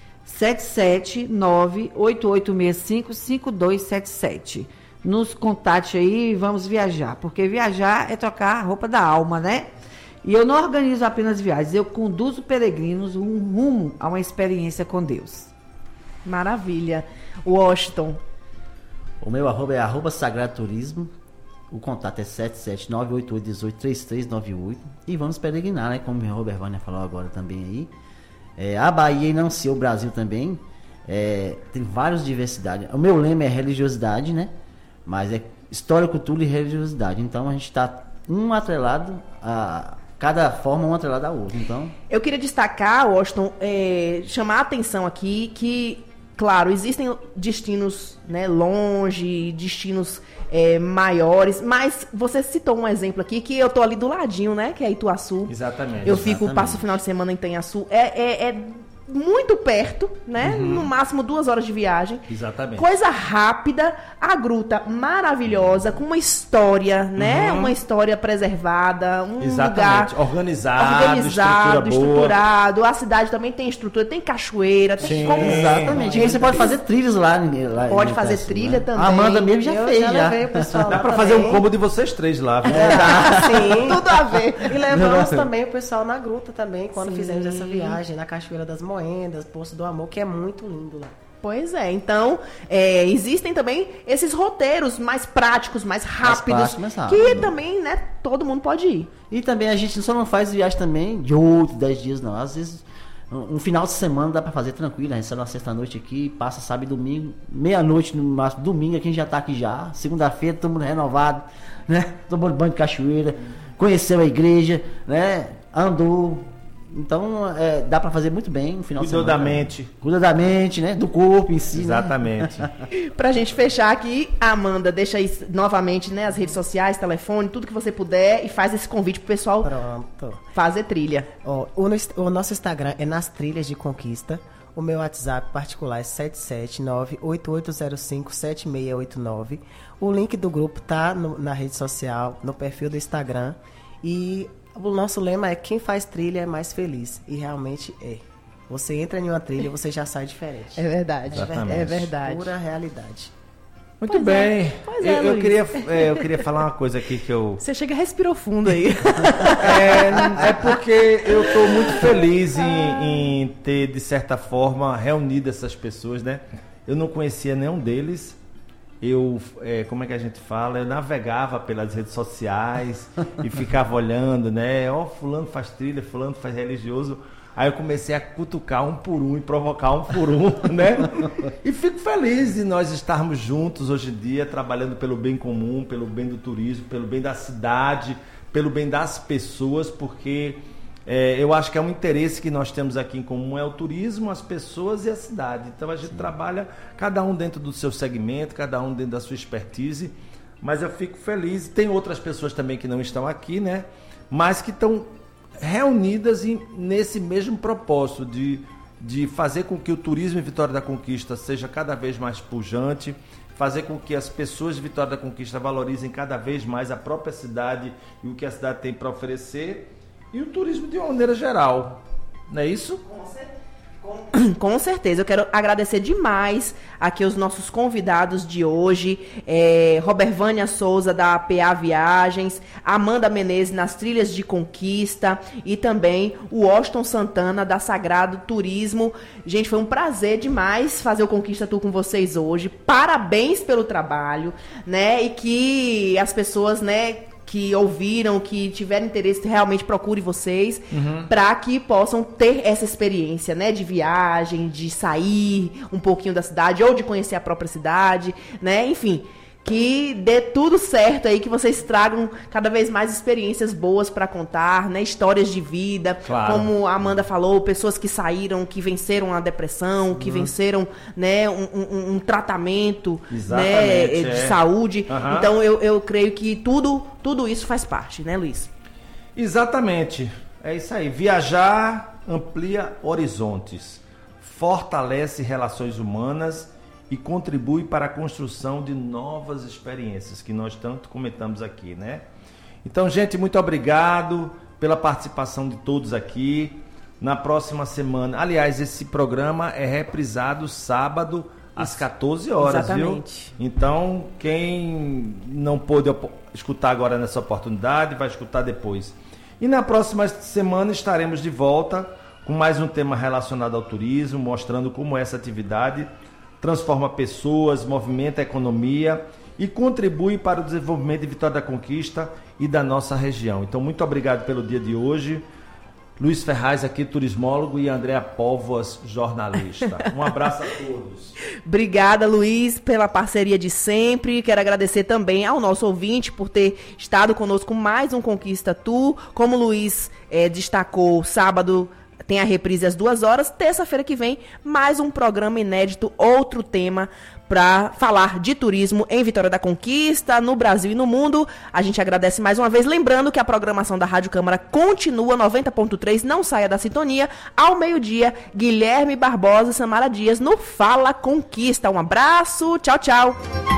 77988655277. Nos contate aí e vamos viajar, porque viajar é trocar a roupa da alma, né? E eu não organizo apenas viagens, eu conduzo peregrinos rumo a uma experiência com Deus. Maravilha. Washington. O meu arroba é @Sagrado Turismo. O contato é 77988183398. E vamos peregrinar, né? Como o Robert Vânia falou agora também aí. A Bahia inanciou o Brasil também. Tem várias diversidades. O meu lema é religiosidade, né? Mas é história, cultura e religiosidade. Então a gente está um atrelado a cada forma, um atrelado ao outro. Então, eu queria destacar, Washington, chamar a atenção aqui que, claro, existem destinos, né, longe, destinos maiores, mas você citou um exemplo aqui que eu tô ali do ladinho, né? Que é Ituaçu. Exatamente. Eu passo o final de semana em Itanhaçu. É muito perto, né? No máximo 2 horas de viagem. Exatamente. Coisa rápida, a gruta maravilhosa, com uma história, né? Uma história preservada, um Exatamente. lugar Organizado, estruturado. A cidade também tem estrutura, tem cachoeira, tem como... exatamente. E você pode fazer trilhas lá. Pode fazer trilha também. A Amanda mesmo já fez. levei o pessoal Dá lá para fazer um também. combo de vocês três lá. Viu? Sim. Tudo a ver. E levamos também o pessoal na gruta também, quando fizemos essa viagem, na Cachoeira das Moendas, Poço do Amor, que é muito lindo lá. Pois é, então existem também esses roteiros mais práticos, mais rápidos, prático, mais que rápido. também, né, todo mundo pode ir. E também a gente só não faz viagem também de 8, 10 dias, não. Às vezes, um final de semana dá pra fazer tranquilo. A gente sai na sexta-noite aqui, passa sábado e domingo, meia-noite no máximo, domingo aqui a gente já tá aqui já. Segunda-feira, todo mundo renovado, né? Tomando banho de cachoeira, conheceu a igreja, né? Andou. Então, dá pra fazer muito bem um final de Cuidou semana. da mente. Cuida da mente, né? Do corpo em si. Né? Exatamente. Pra gente fechar aqui, Amanda, deixa aí novamente, né, as redes sociais, telefone, tudo que você puder e faz esse convite pro pessoal Pronto. fazer trilha. Ó, o nosso Instagram é Nas Trilhas de Conquista. O meu WhatsApp particular é 77988057689. O link do grupo tá na rede social, no perfil do Instagram. E o nosso lema é: quem faz trilha é mais feliz. E realmente é. Você entra em uma trilha, você já sai diferente. É verdade, Exatamente. é verdade. Pura realidade. Muito Pois bem. é. Pois é, eu Luiz. queria falar uma coisa aqui que eu... Você chega e respirou fundo aí. É porque eu estou muito feliz em ter, de certa forma, reunido essas pessoas, né? Eu não conhecia nenhum deles. Como é que a gente fala? Eu navegava pelas redes sociais e ficava olhando, né? Ó, fulano faz trilha, fulano faz religioso. Aí eu comecei a cutucar um por um e provocar um por um, né? E fico feliz de nós estarmos juntos hoje em dia, trabalhando pelo bem comum, pelo bem do turismo, pelo bem da cidade, pelo bem das pessoas, porque eu acho que é um interesse que nós temos aqui em comum, é o turismo, as pessoas e a cidade. Então a gente trabalha, cada um dentro do seu segmento, cada um dentro da sua expertise, mas eu fico feliz. Tem outras pessoas também que não estão aqui, né? Mas que estão reunidas nesse mesmo propósito de fazer com que o turismo em Vitória da Conquista seja cada vez mais pujante, fazer com que as pessoas de Vitória da Conquista valorizem cada vez mais a própria cidade e o que a cidade tem para oferecer, e o turismo de uma maneira geral. Não é isso? Com certeza, eu quero agradecer demais aqui os nossos convidados de hoje, Robervânia Souza da PA Viagens, Amanda Menezes nas Trilhas de Conquista e também o Washington Santana da Sagrado Turismo. Gente, foi um prazer demais fazer o Conquista Tour com vocês hoje. Parabéns pelo trabalho, né? E que as pessoas, né, que ouviram, que tiverem interesse, realmente procure vocês, para que possam ter essa experiência, né, de viagem, de sair um pouquinho da cidade, ou de conhecer a própria cidade, né, enfim, que dê tudo certo aí, que vocês tragam cada vez mais experiências boas para contar, né, histórias de vida, claro. Como a Amanda falou, pessoas que saíram, que venceram a depressão, que venceram, né, um tratamento, né, de saúde. Então eu creio que tudo isso faz parte, né, Luiz? Exatamente, é isso aí. Viajar amplia horizontes, fortalece relações humanas e contribui para a construção de novas experiências, que nós tanto comentamos aqui, né? Então, gente, muito obrigado pela participação de todos aqui. Na próxima semana, aliás, esse programa é reprisado sábado às 14 horas, exatamente. Viu? Então, quem não pôde escutar agora nessa oportunidade, vai escutar depois. E na próxima semana estaremos de volta com mais um tema relacionado ao turismo, mostrando como essa atividade transforma pessoas, movimenta a economia e contribui para o desenvolvimento de Vitória da Conquista e da nossa região. Então, muito obrigado pelo dia de hoje. Luiz Ferraz aqui, turismólogo, e Andréa Póvoas, jornalista. Um abraço a todos. Obrigada, Luiz, pela parceria de sempre. Quero agradecer também ao nosso ouvinte por ter estado conosco mais um Conquista Tour. Como o Luiz destacou, sábado tem a reprise às 2 horas. Terça-feira que vem, mais um programa inédito, outro tema para falar de turismo em Vitória da Conquista, no Brasil e no mundo. A gente agradece mais uma vez, lembrando que a programação da Rádio Câmara continua 90.3, não saia da sintonia. Ao meio-dia, Guilherme Barbosa e Samara Dias no Fala Conquista. Um abraço, tchau, tchau.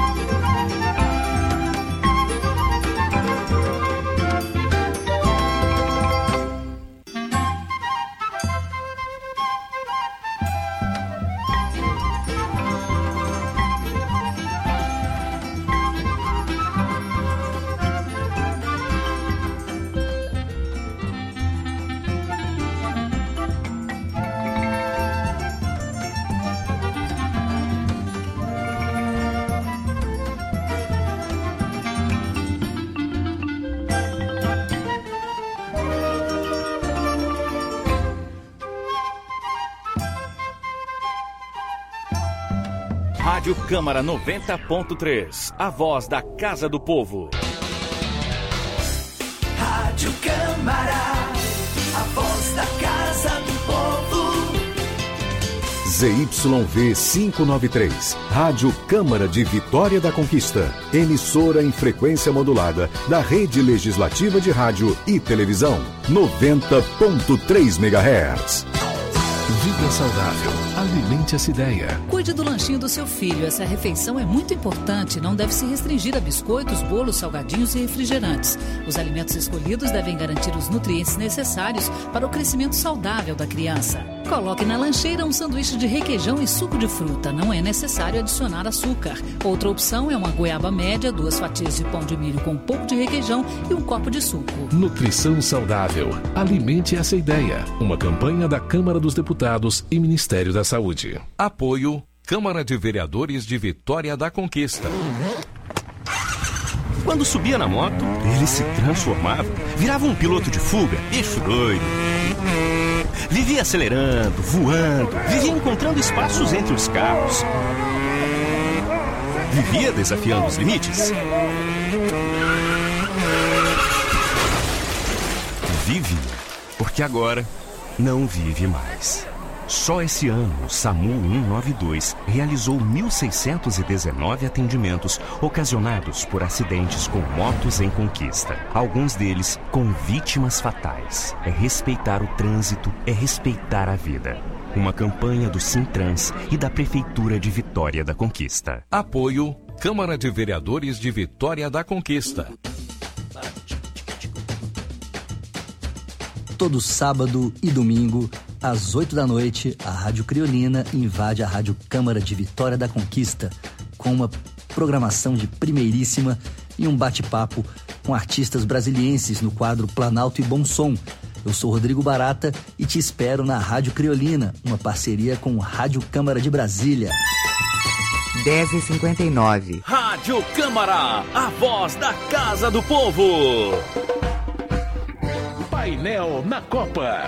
Rádio Câmara 90.3, a voz da Casa do Povo. Rádio Câmara, a voz da Casa do Povo. ZYV 593, Rádio Câmara de Vitória da Conquista, emissora em frequência modulada da Rede Legislativa de Rádio e Televisão, 90.3 MHz. Vida saudável. Alimente essa ideia. Cuide do lanchinho do seu filho. Essa refeição é muito importante. Não deve se restringir a biscoitos, bolos, salgadinhos e refrigerantes. Os alimentos escolhidos devem garantir os nutrientes necessários para o crescimento saudável da criança. Coloque na lancheira um sanduíche de requeijão e suco de fruta. Não é necessário adicionar açúcar. Outra opção é uma goiaba média, 2 fatias de pão de milho com um pouco de requeijão e um copo de suco. Nutrição saudável. Alimente essa ideia. Uma campanha da Câmara dos Deputados e Ministério da Saúde. Apoio Câmara de Vereadores de Vitória da Conquista. Quando subia na moto, ele se transformava, virava um piloto de fuga, bicho doido. Vivia acelerando, voando, vivia encontrando espaços entre os carros. Vivia desafiando os limites. Vive, porque agora não vive mais. Só esse ano, o SAMU 192 realizou 1.619 atendimentos ocasionados por acidentes com motos em Conquista. Alguns deles com vítimas fatais. É respeitar o trânsito, é respeitar a vida. Uma campanha do Sintrans e da Prefeitura de Vitória da Conquista. Apoio Câmara de Vereadores de Vitória da Conquista. Todo sábado e domingo, às 8 da noite, a Rádio Criolina invade a Rádio Câmara de Vitória da Conquista, com uma programação de primeiríssima e um bate-papo com artistas brasilienses no quadro Planalto e Bom Som. Eu sou Rodrigo Barata e te espero na Rádio Criolina, uma parceria com Rádio Câmara de Brasília. 10h59. Rádio Câmara, a voz da Casa do Povo. Painel na Copa.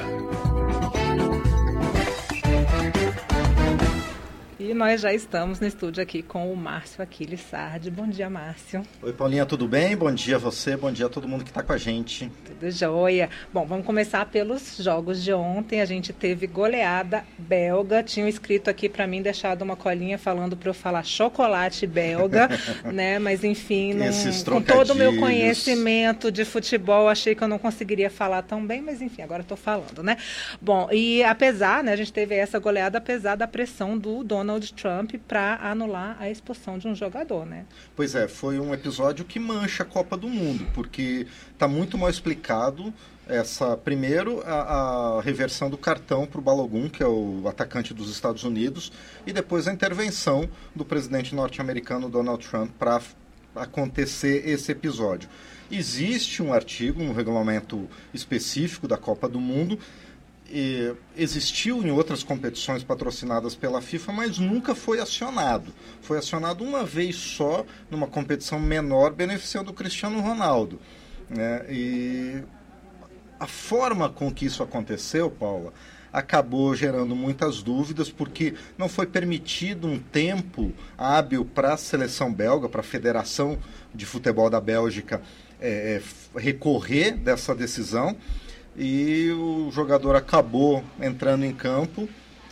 E nós já estamos no estúdio aqui com o Márcio Aquiles Sardi. Bom dia, Márcio. Oi, Paulinha, tudo bem? Bom dia a você, bom dia a todo mundo que está com a gente. Tudo jóia. Bom, vamos começar pelos jogos de ontem. A gente teve goleada belga. Tinham escrito aqui para mim, deixado uma colinha falando para eu falar chocolate belga, né? Mas enfim, com todo o meu conhecimento de futebol, achei que eu não conseguiria falar tão bem, mas enfim, agora estou falando, né? Bom, e apesar, né, a gente teve essa goleada apesar da pressão do Donald Trump para anular a expulsão de um jogador, né? Pois é, foi um episódio que mancha a Copa do Mundo, porque está muito mal explicado primeiro a reversão do cartão para o Balogun, que é o atacante dos Estados Unidos, e depois a intervenção do presidente norte-americano Donald Trump para acontecer esse episódio. Existe um artigo no regulamento específico da Copa do Mundo. Existiu em outras competições patrocinadas pela FIFA, mas nunca foi acionado. Foi acionado uma vez só, numa competição menor, beneficiando o Cristiano Ronaldo, né? E a forma com que isso aconteceu, Paula, acabou gerando muitas dúvidas, porque não foi permitido um tempo hábil para a seleção belga, para a Federação de Futebol da Bélgica recorrer dessa decisão. E o jogador acabou entrando em campo,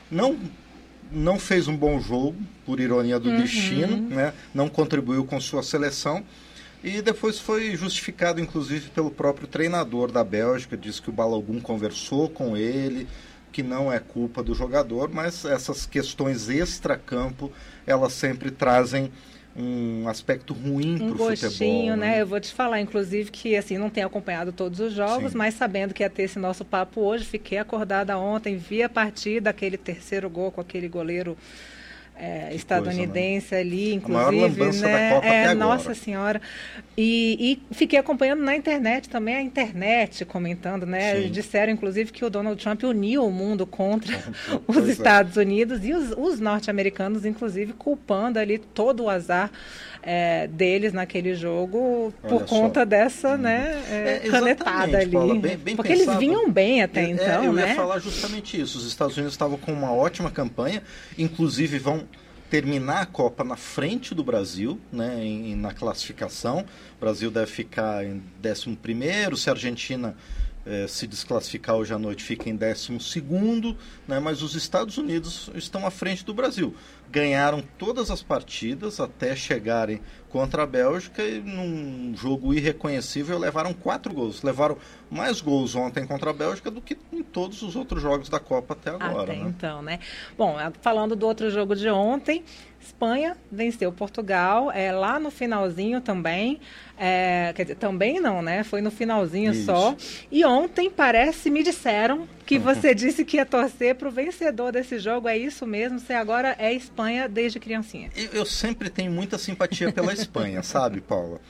não fez um bom jogo, por ironia do destino, né? Não contribuiu com sua seleção, e depois foi justificado, inclusive, pelo próprio treinador da Bélgica, disse que o Balogun conversou com ele, que não é culpa do jogador, mas essas questões extra-campo, elas sempre trazem um aspecto ruim para o futebol. Um gostinho, né? Eu vou te falar, inclusive, que assim, não tenho acompanhado todos os jogos, mas sabendo que ia ter esse nosso papo hoje, fiquei acordada ontem, vi a partida, aquele terceiro gol com aquele goleiro estadunidense coisa, né? Ali, inclusive, né? Copa Nossa Senhora. E fiquei acompanhando na internet também, a internet comentando, né? Sim. Disseram, inclusive, que o Donald Trump uniu o mundo contra os Estados Unidos e os norte-americanos, inclusive, culpando ali todo o azar deles naquele jogo por conta dessa canetada ali. Paula, bem porque pensado. Eles vinham bem até então, eu né? Eu ia falar justamente isso. Os Estados Unidos estavam com uma ótima campanha, inclusive vão terminar a Copa na frente do Brasil, né, na classificação. O Brasil deve ficar em 11º, se a Argentina se desclassificar hoje à noite fica em 12º, né, mas os Estados Unidos estão à frente do Brasil. Ganharam todas as partidas até chegarem contra a Bélgica e num jogo irreconhecível levaram 4 gols. Levaram mais gols ontem contra a Bélgica do que em todos os outros jogos da Copa até agora. Até então, né? Bom, falando do outro jogo de ontem, Espanha venceu Portugal, lá no finalzinho também. Quer dizer, também não, né? Foi no finalzinho só. E ontem me disseram que você disse que ia torcer para o vencedor desse jogo. É isso mesmo? Você agora é Espanha desde criancinha. Eu sempre tenho muita simpatia pela Espanha, sabe, Paula?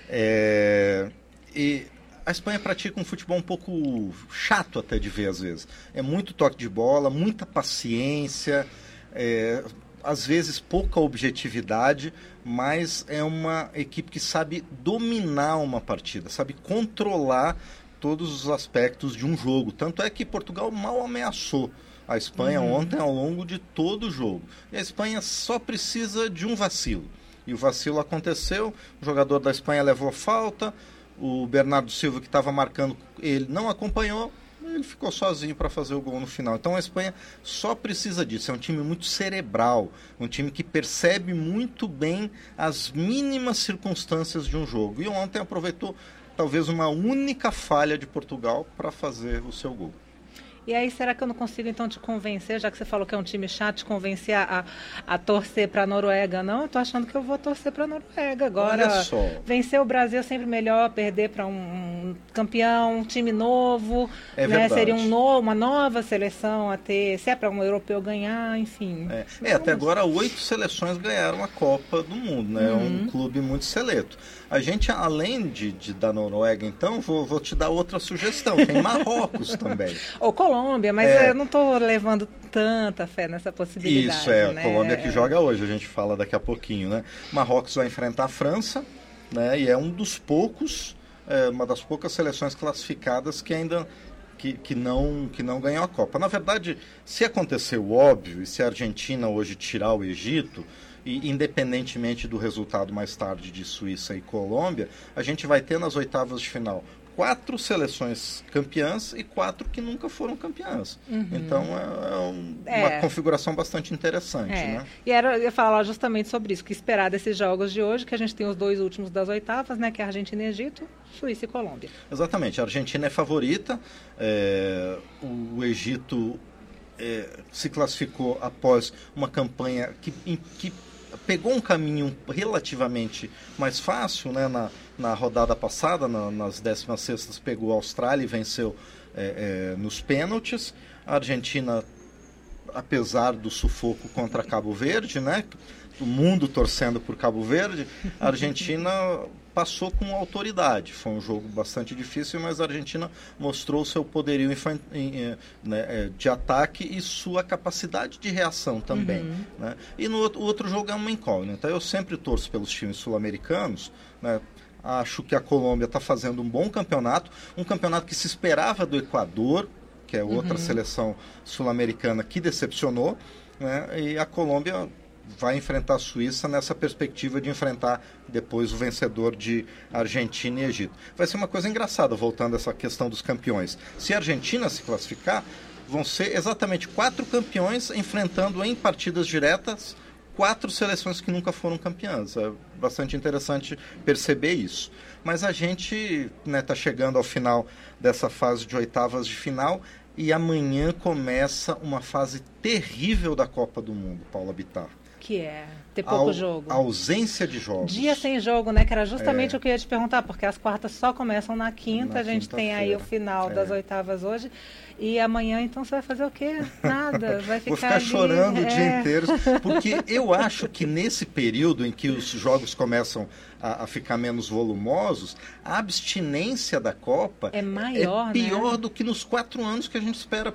E a Espanha pratica um futebol um pouco chato até de ver às vezes. É muito toque de bola, muita paciência, às vezes pouca objetividade, mas é uma equipe que sabe dominar uma partida, sabe controlar todos os aspectos de um jogo. Tanto é que Portugal mal ameaçou a Espanha ontem ao longo de todo o jogo. E a Espanha só precisa de um vacilo. E o vacilo aconteceu, o jogador da Espanha levou falta, o Bernardo Silva, que estava marcando ele, não acompanhou, ele ficou sozinho para fazer o gol no final. Então a Espanha só precisa disso. É um time muito cerebral, um time que percebe muito bem as mínimas circunstâncias de um jogo. E ontem aproveitou talvez uma única falha de Portugal para fazer o seu gol. E aí, será que eu não consigo, então, te convencer, já que você falou que é um time chato, te convencer a torcer para a Noruega? Não, eu tô achando que eu vou torcer para a Noruega agora. Olha só. Vencer o Brasil é sempre melhor, perder para um campeão, um time novo, É né? verdade. Seria uma nova seleção a ter, se é para um europeu ganhar, enfim. Até agora 8 seleções ganharam a Copa do Mundo, né? É um clube muito seleto. A gente, além da Noruega, então, vou te dar outra sugestão. Tem Marrocos também. Ou Colômbia, mas eu não estou levando tanta fé nessa possibilidade. Isso, né? a Colômbia que joga hoje, a gente fala daqui a pouquinho, né? Marrocos vai enfrentar a França, né? E é uma das poucas seleções classificadas que ainda que não ganhou a Copa. Na verdade, se acontecer o óbvio, e se a Argentina hoje tirar o Egito, e independentemente do resultado mais tarde de Suíça e Colômbia, a gente vai ter nas oitavas de final 4 seleções campeãs e 4 que nunca foram campeãs. Então é uma configuração bastante interessante. Né? E eu ia falar justamente sobre isso, que esperar desses jogos de hoje, que a gente tem os 2 últimos das oitavas, né, que é a Argentina e Egito, Suíça e Colômbia. Exatamente, a Argentina é favorita, o Egito se classificou após uma campanha que pegou um caminho relativamente mais fácil, né? Na rodada passada, nas 16º, pegou a Austrália e venceu nos pênaltis. A Argentina, apesar do sufoco contra Cabo Verde, né? O mundo torcendo por Cabo Verde, a Argentina passou com autoridade. Foi um jogo bastante difícil, mas a Argentina mostrou seu poderio de ataque e sua capacidade de reação também. Né? E no outro jogo é uma incógnita. Eu sempre torço pelos times sul-americanos, né? Acho que a Colômbia está fazendo um bom campeonato, um campeonato que se esperava do Equador, que é outra seleção sul-americana que decepcionou, né? E a Colômbia vai enfrentar a Suíça nessa perspectiva de enfrentar depois o vencedor de Argentina e Egito. Vai ser uma coisa engraçada, voltando a essa questão dos campeões. Se a Argentina se classificar, vão ser exatamente 4 campeões enfrentando em partidas diretas 4 seleções que nunca foram campeãs. É bastante interessante perceber isso. Mas a gente está chegando ao final dessa fase de oitavas de final e amanhã começa uma fase terrível da Copa do Mundo, Paula Bittar. Que é ter pouco jogo. A ausência de jogos. Dia sem jogo, né? Que era justamente o que eu ia te perguntar, porque as quartas só começam na quinta. A gente tem aí o final das oitavas hoje. E amanhã, então, você vai fazer o quê? Nada. Vai ficar Vou ficar chorando o dia inteiro. Porque eu acho que nesse período em que os jogos começam a ficar menos volumosos, a abstinência da Copa é maior, pior do que nos 4 anos que a gente espera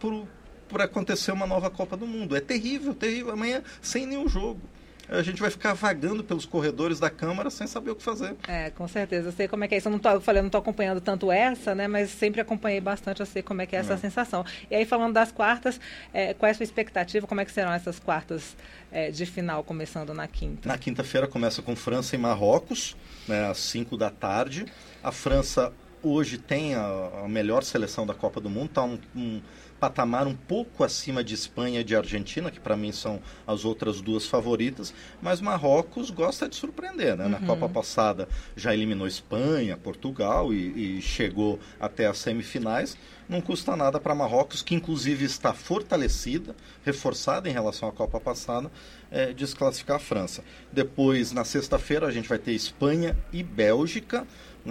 por acontecer uma nova Copa do Mundo. É terrível, terrível. Amanhã, sem nenhum jogo. A gente vai ficar vagando pelos corredores da Câmara sem saber o que fazer. Com certeza. Eu sei como é que é isso. Eu não estou acompanhando tanto essa, né? Mas sempre acompanhei bastante, eu sei como é que é essa sensação. E aí, falando das quartas, qual é a sua expectativa? Como é que serão essas quartas de final, começando na quinta? Na quinta-feira começa com França e Marrocos, né, às 5 da tarde. A França hoje tem a melhor seleção da Copa do Mundo, está um patamar um pouco acima de Espanha e de Argentina, que para mim são as outras 2 favoritas, mas Marrocos gosta de surpreender, né? Na Copa passada já eliminou Espanha, Portugal e chegou até as semifinais. Não custa nada para Marrocos, que inclusive está fortalecida, reforçada em relação à Copa passada, desclassificar a França. Depois, na sexta-feira, a gente vai ter Espanha e Bélgica,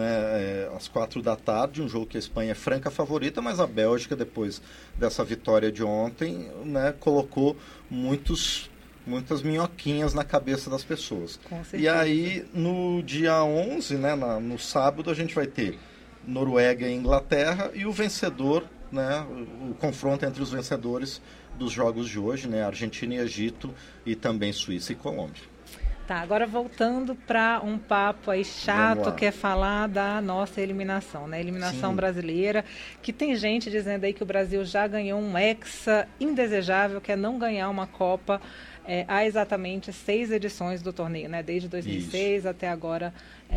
né, às 4 da tarde, um jogo que a Espanha é franca favorita, mas a Bélgica, depois dessa vitória de ontem, né, colocou muitas minhoquinhas na cabeça das pessoas. E aí, no dia 11, né, no sábado, a gente vai ter Noruega e Inglaterra e o vencedor, né, o confronto entre os vencedores dos jogos de hoje, né, Argentina e Egito e também Suíça e Colômbia. Tá, agora voltando para um papo aí chato, que é falar da nossa eliminação, né? Eliminação brasileira, que tem gente dizendo aí que o Brasil já ganhou um hexa indesejável, que é não ganhar uma Copa há exatamente 6 edições do torneio, né? Desde 2006 até agora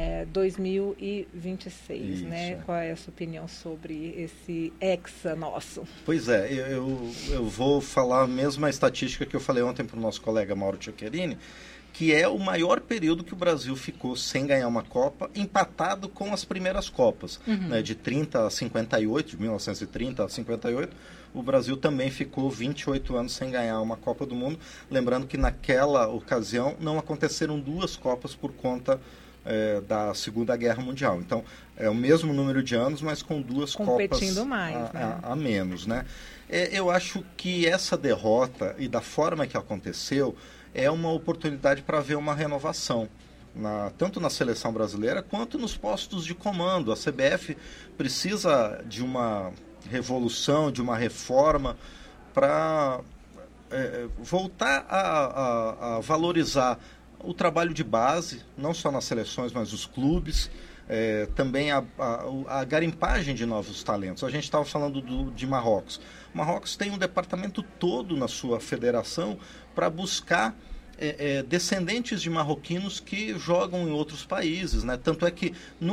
2026, né? Qual é a sua opinião sobre esse hexa nosso? Pois é, eu vou falar a mesma estatística que eu falei ontem para o nosso colega Mauro Tcheccherini, que é o maior período que o Brasil ficou sem ganhar uma Copa, empatado com as primeiras Copas, né, de 30 a 58, de 1930 a 58, o Brasil também ficou 28 anos sem ganhar uma Copa do Mundo, lembrando que naquela ocasião não aconteceram 2 Copas por conta da Segunda Guerra Mundial. Então, é o mesmo número de anos, mas com 2 competindo Copas mais, a menos, né? Eu acho que essa derrota e da forma que aconteceu é uma oportunidade para ver uma renovação, tanto na seleção brasileira quanto nos postos de comando. A CBF precisa de uma revolução, de uma reforma para voltar a valorizar o trabalho de base, não só nas seleções, mas os clubes, também a garimpagem de novos talentos. A gente estava falando de Marrocos. Marrocos tem um departamento todo na sua federação para buscar descendentes de marroquinos que jogam em outros países, né? Tanto é que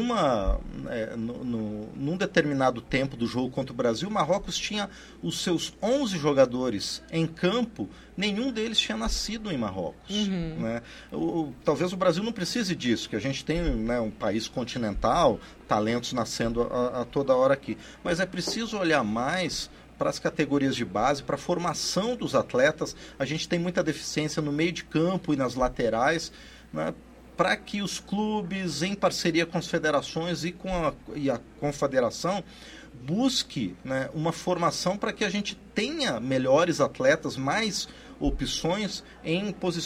num determinado tempo do jogo contra o Brasil, Marrocos tinha os seus 11 jogadores em campo, nenhum deles tinha nascido em Marrocos, né? Talvez o Brasil não precise disso, que a gente tem, né, um país continental, talentos nascendo a toda hora aqui, mas é preciso olhar mais para as categorias de base, para a formação dos atletas. A gente tem muita deficiência no meio de campo e nas laterais, né, para que os clubes, em parceria com as federações e a confederação, busque, né, uma formação para que a gente tenha melhores atletas, mais opções em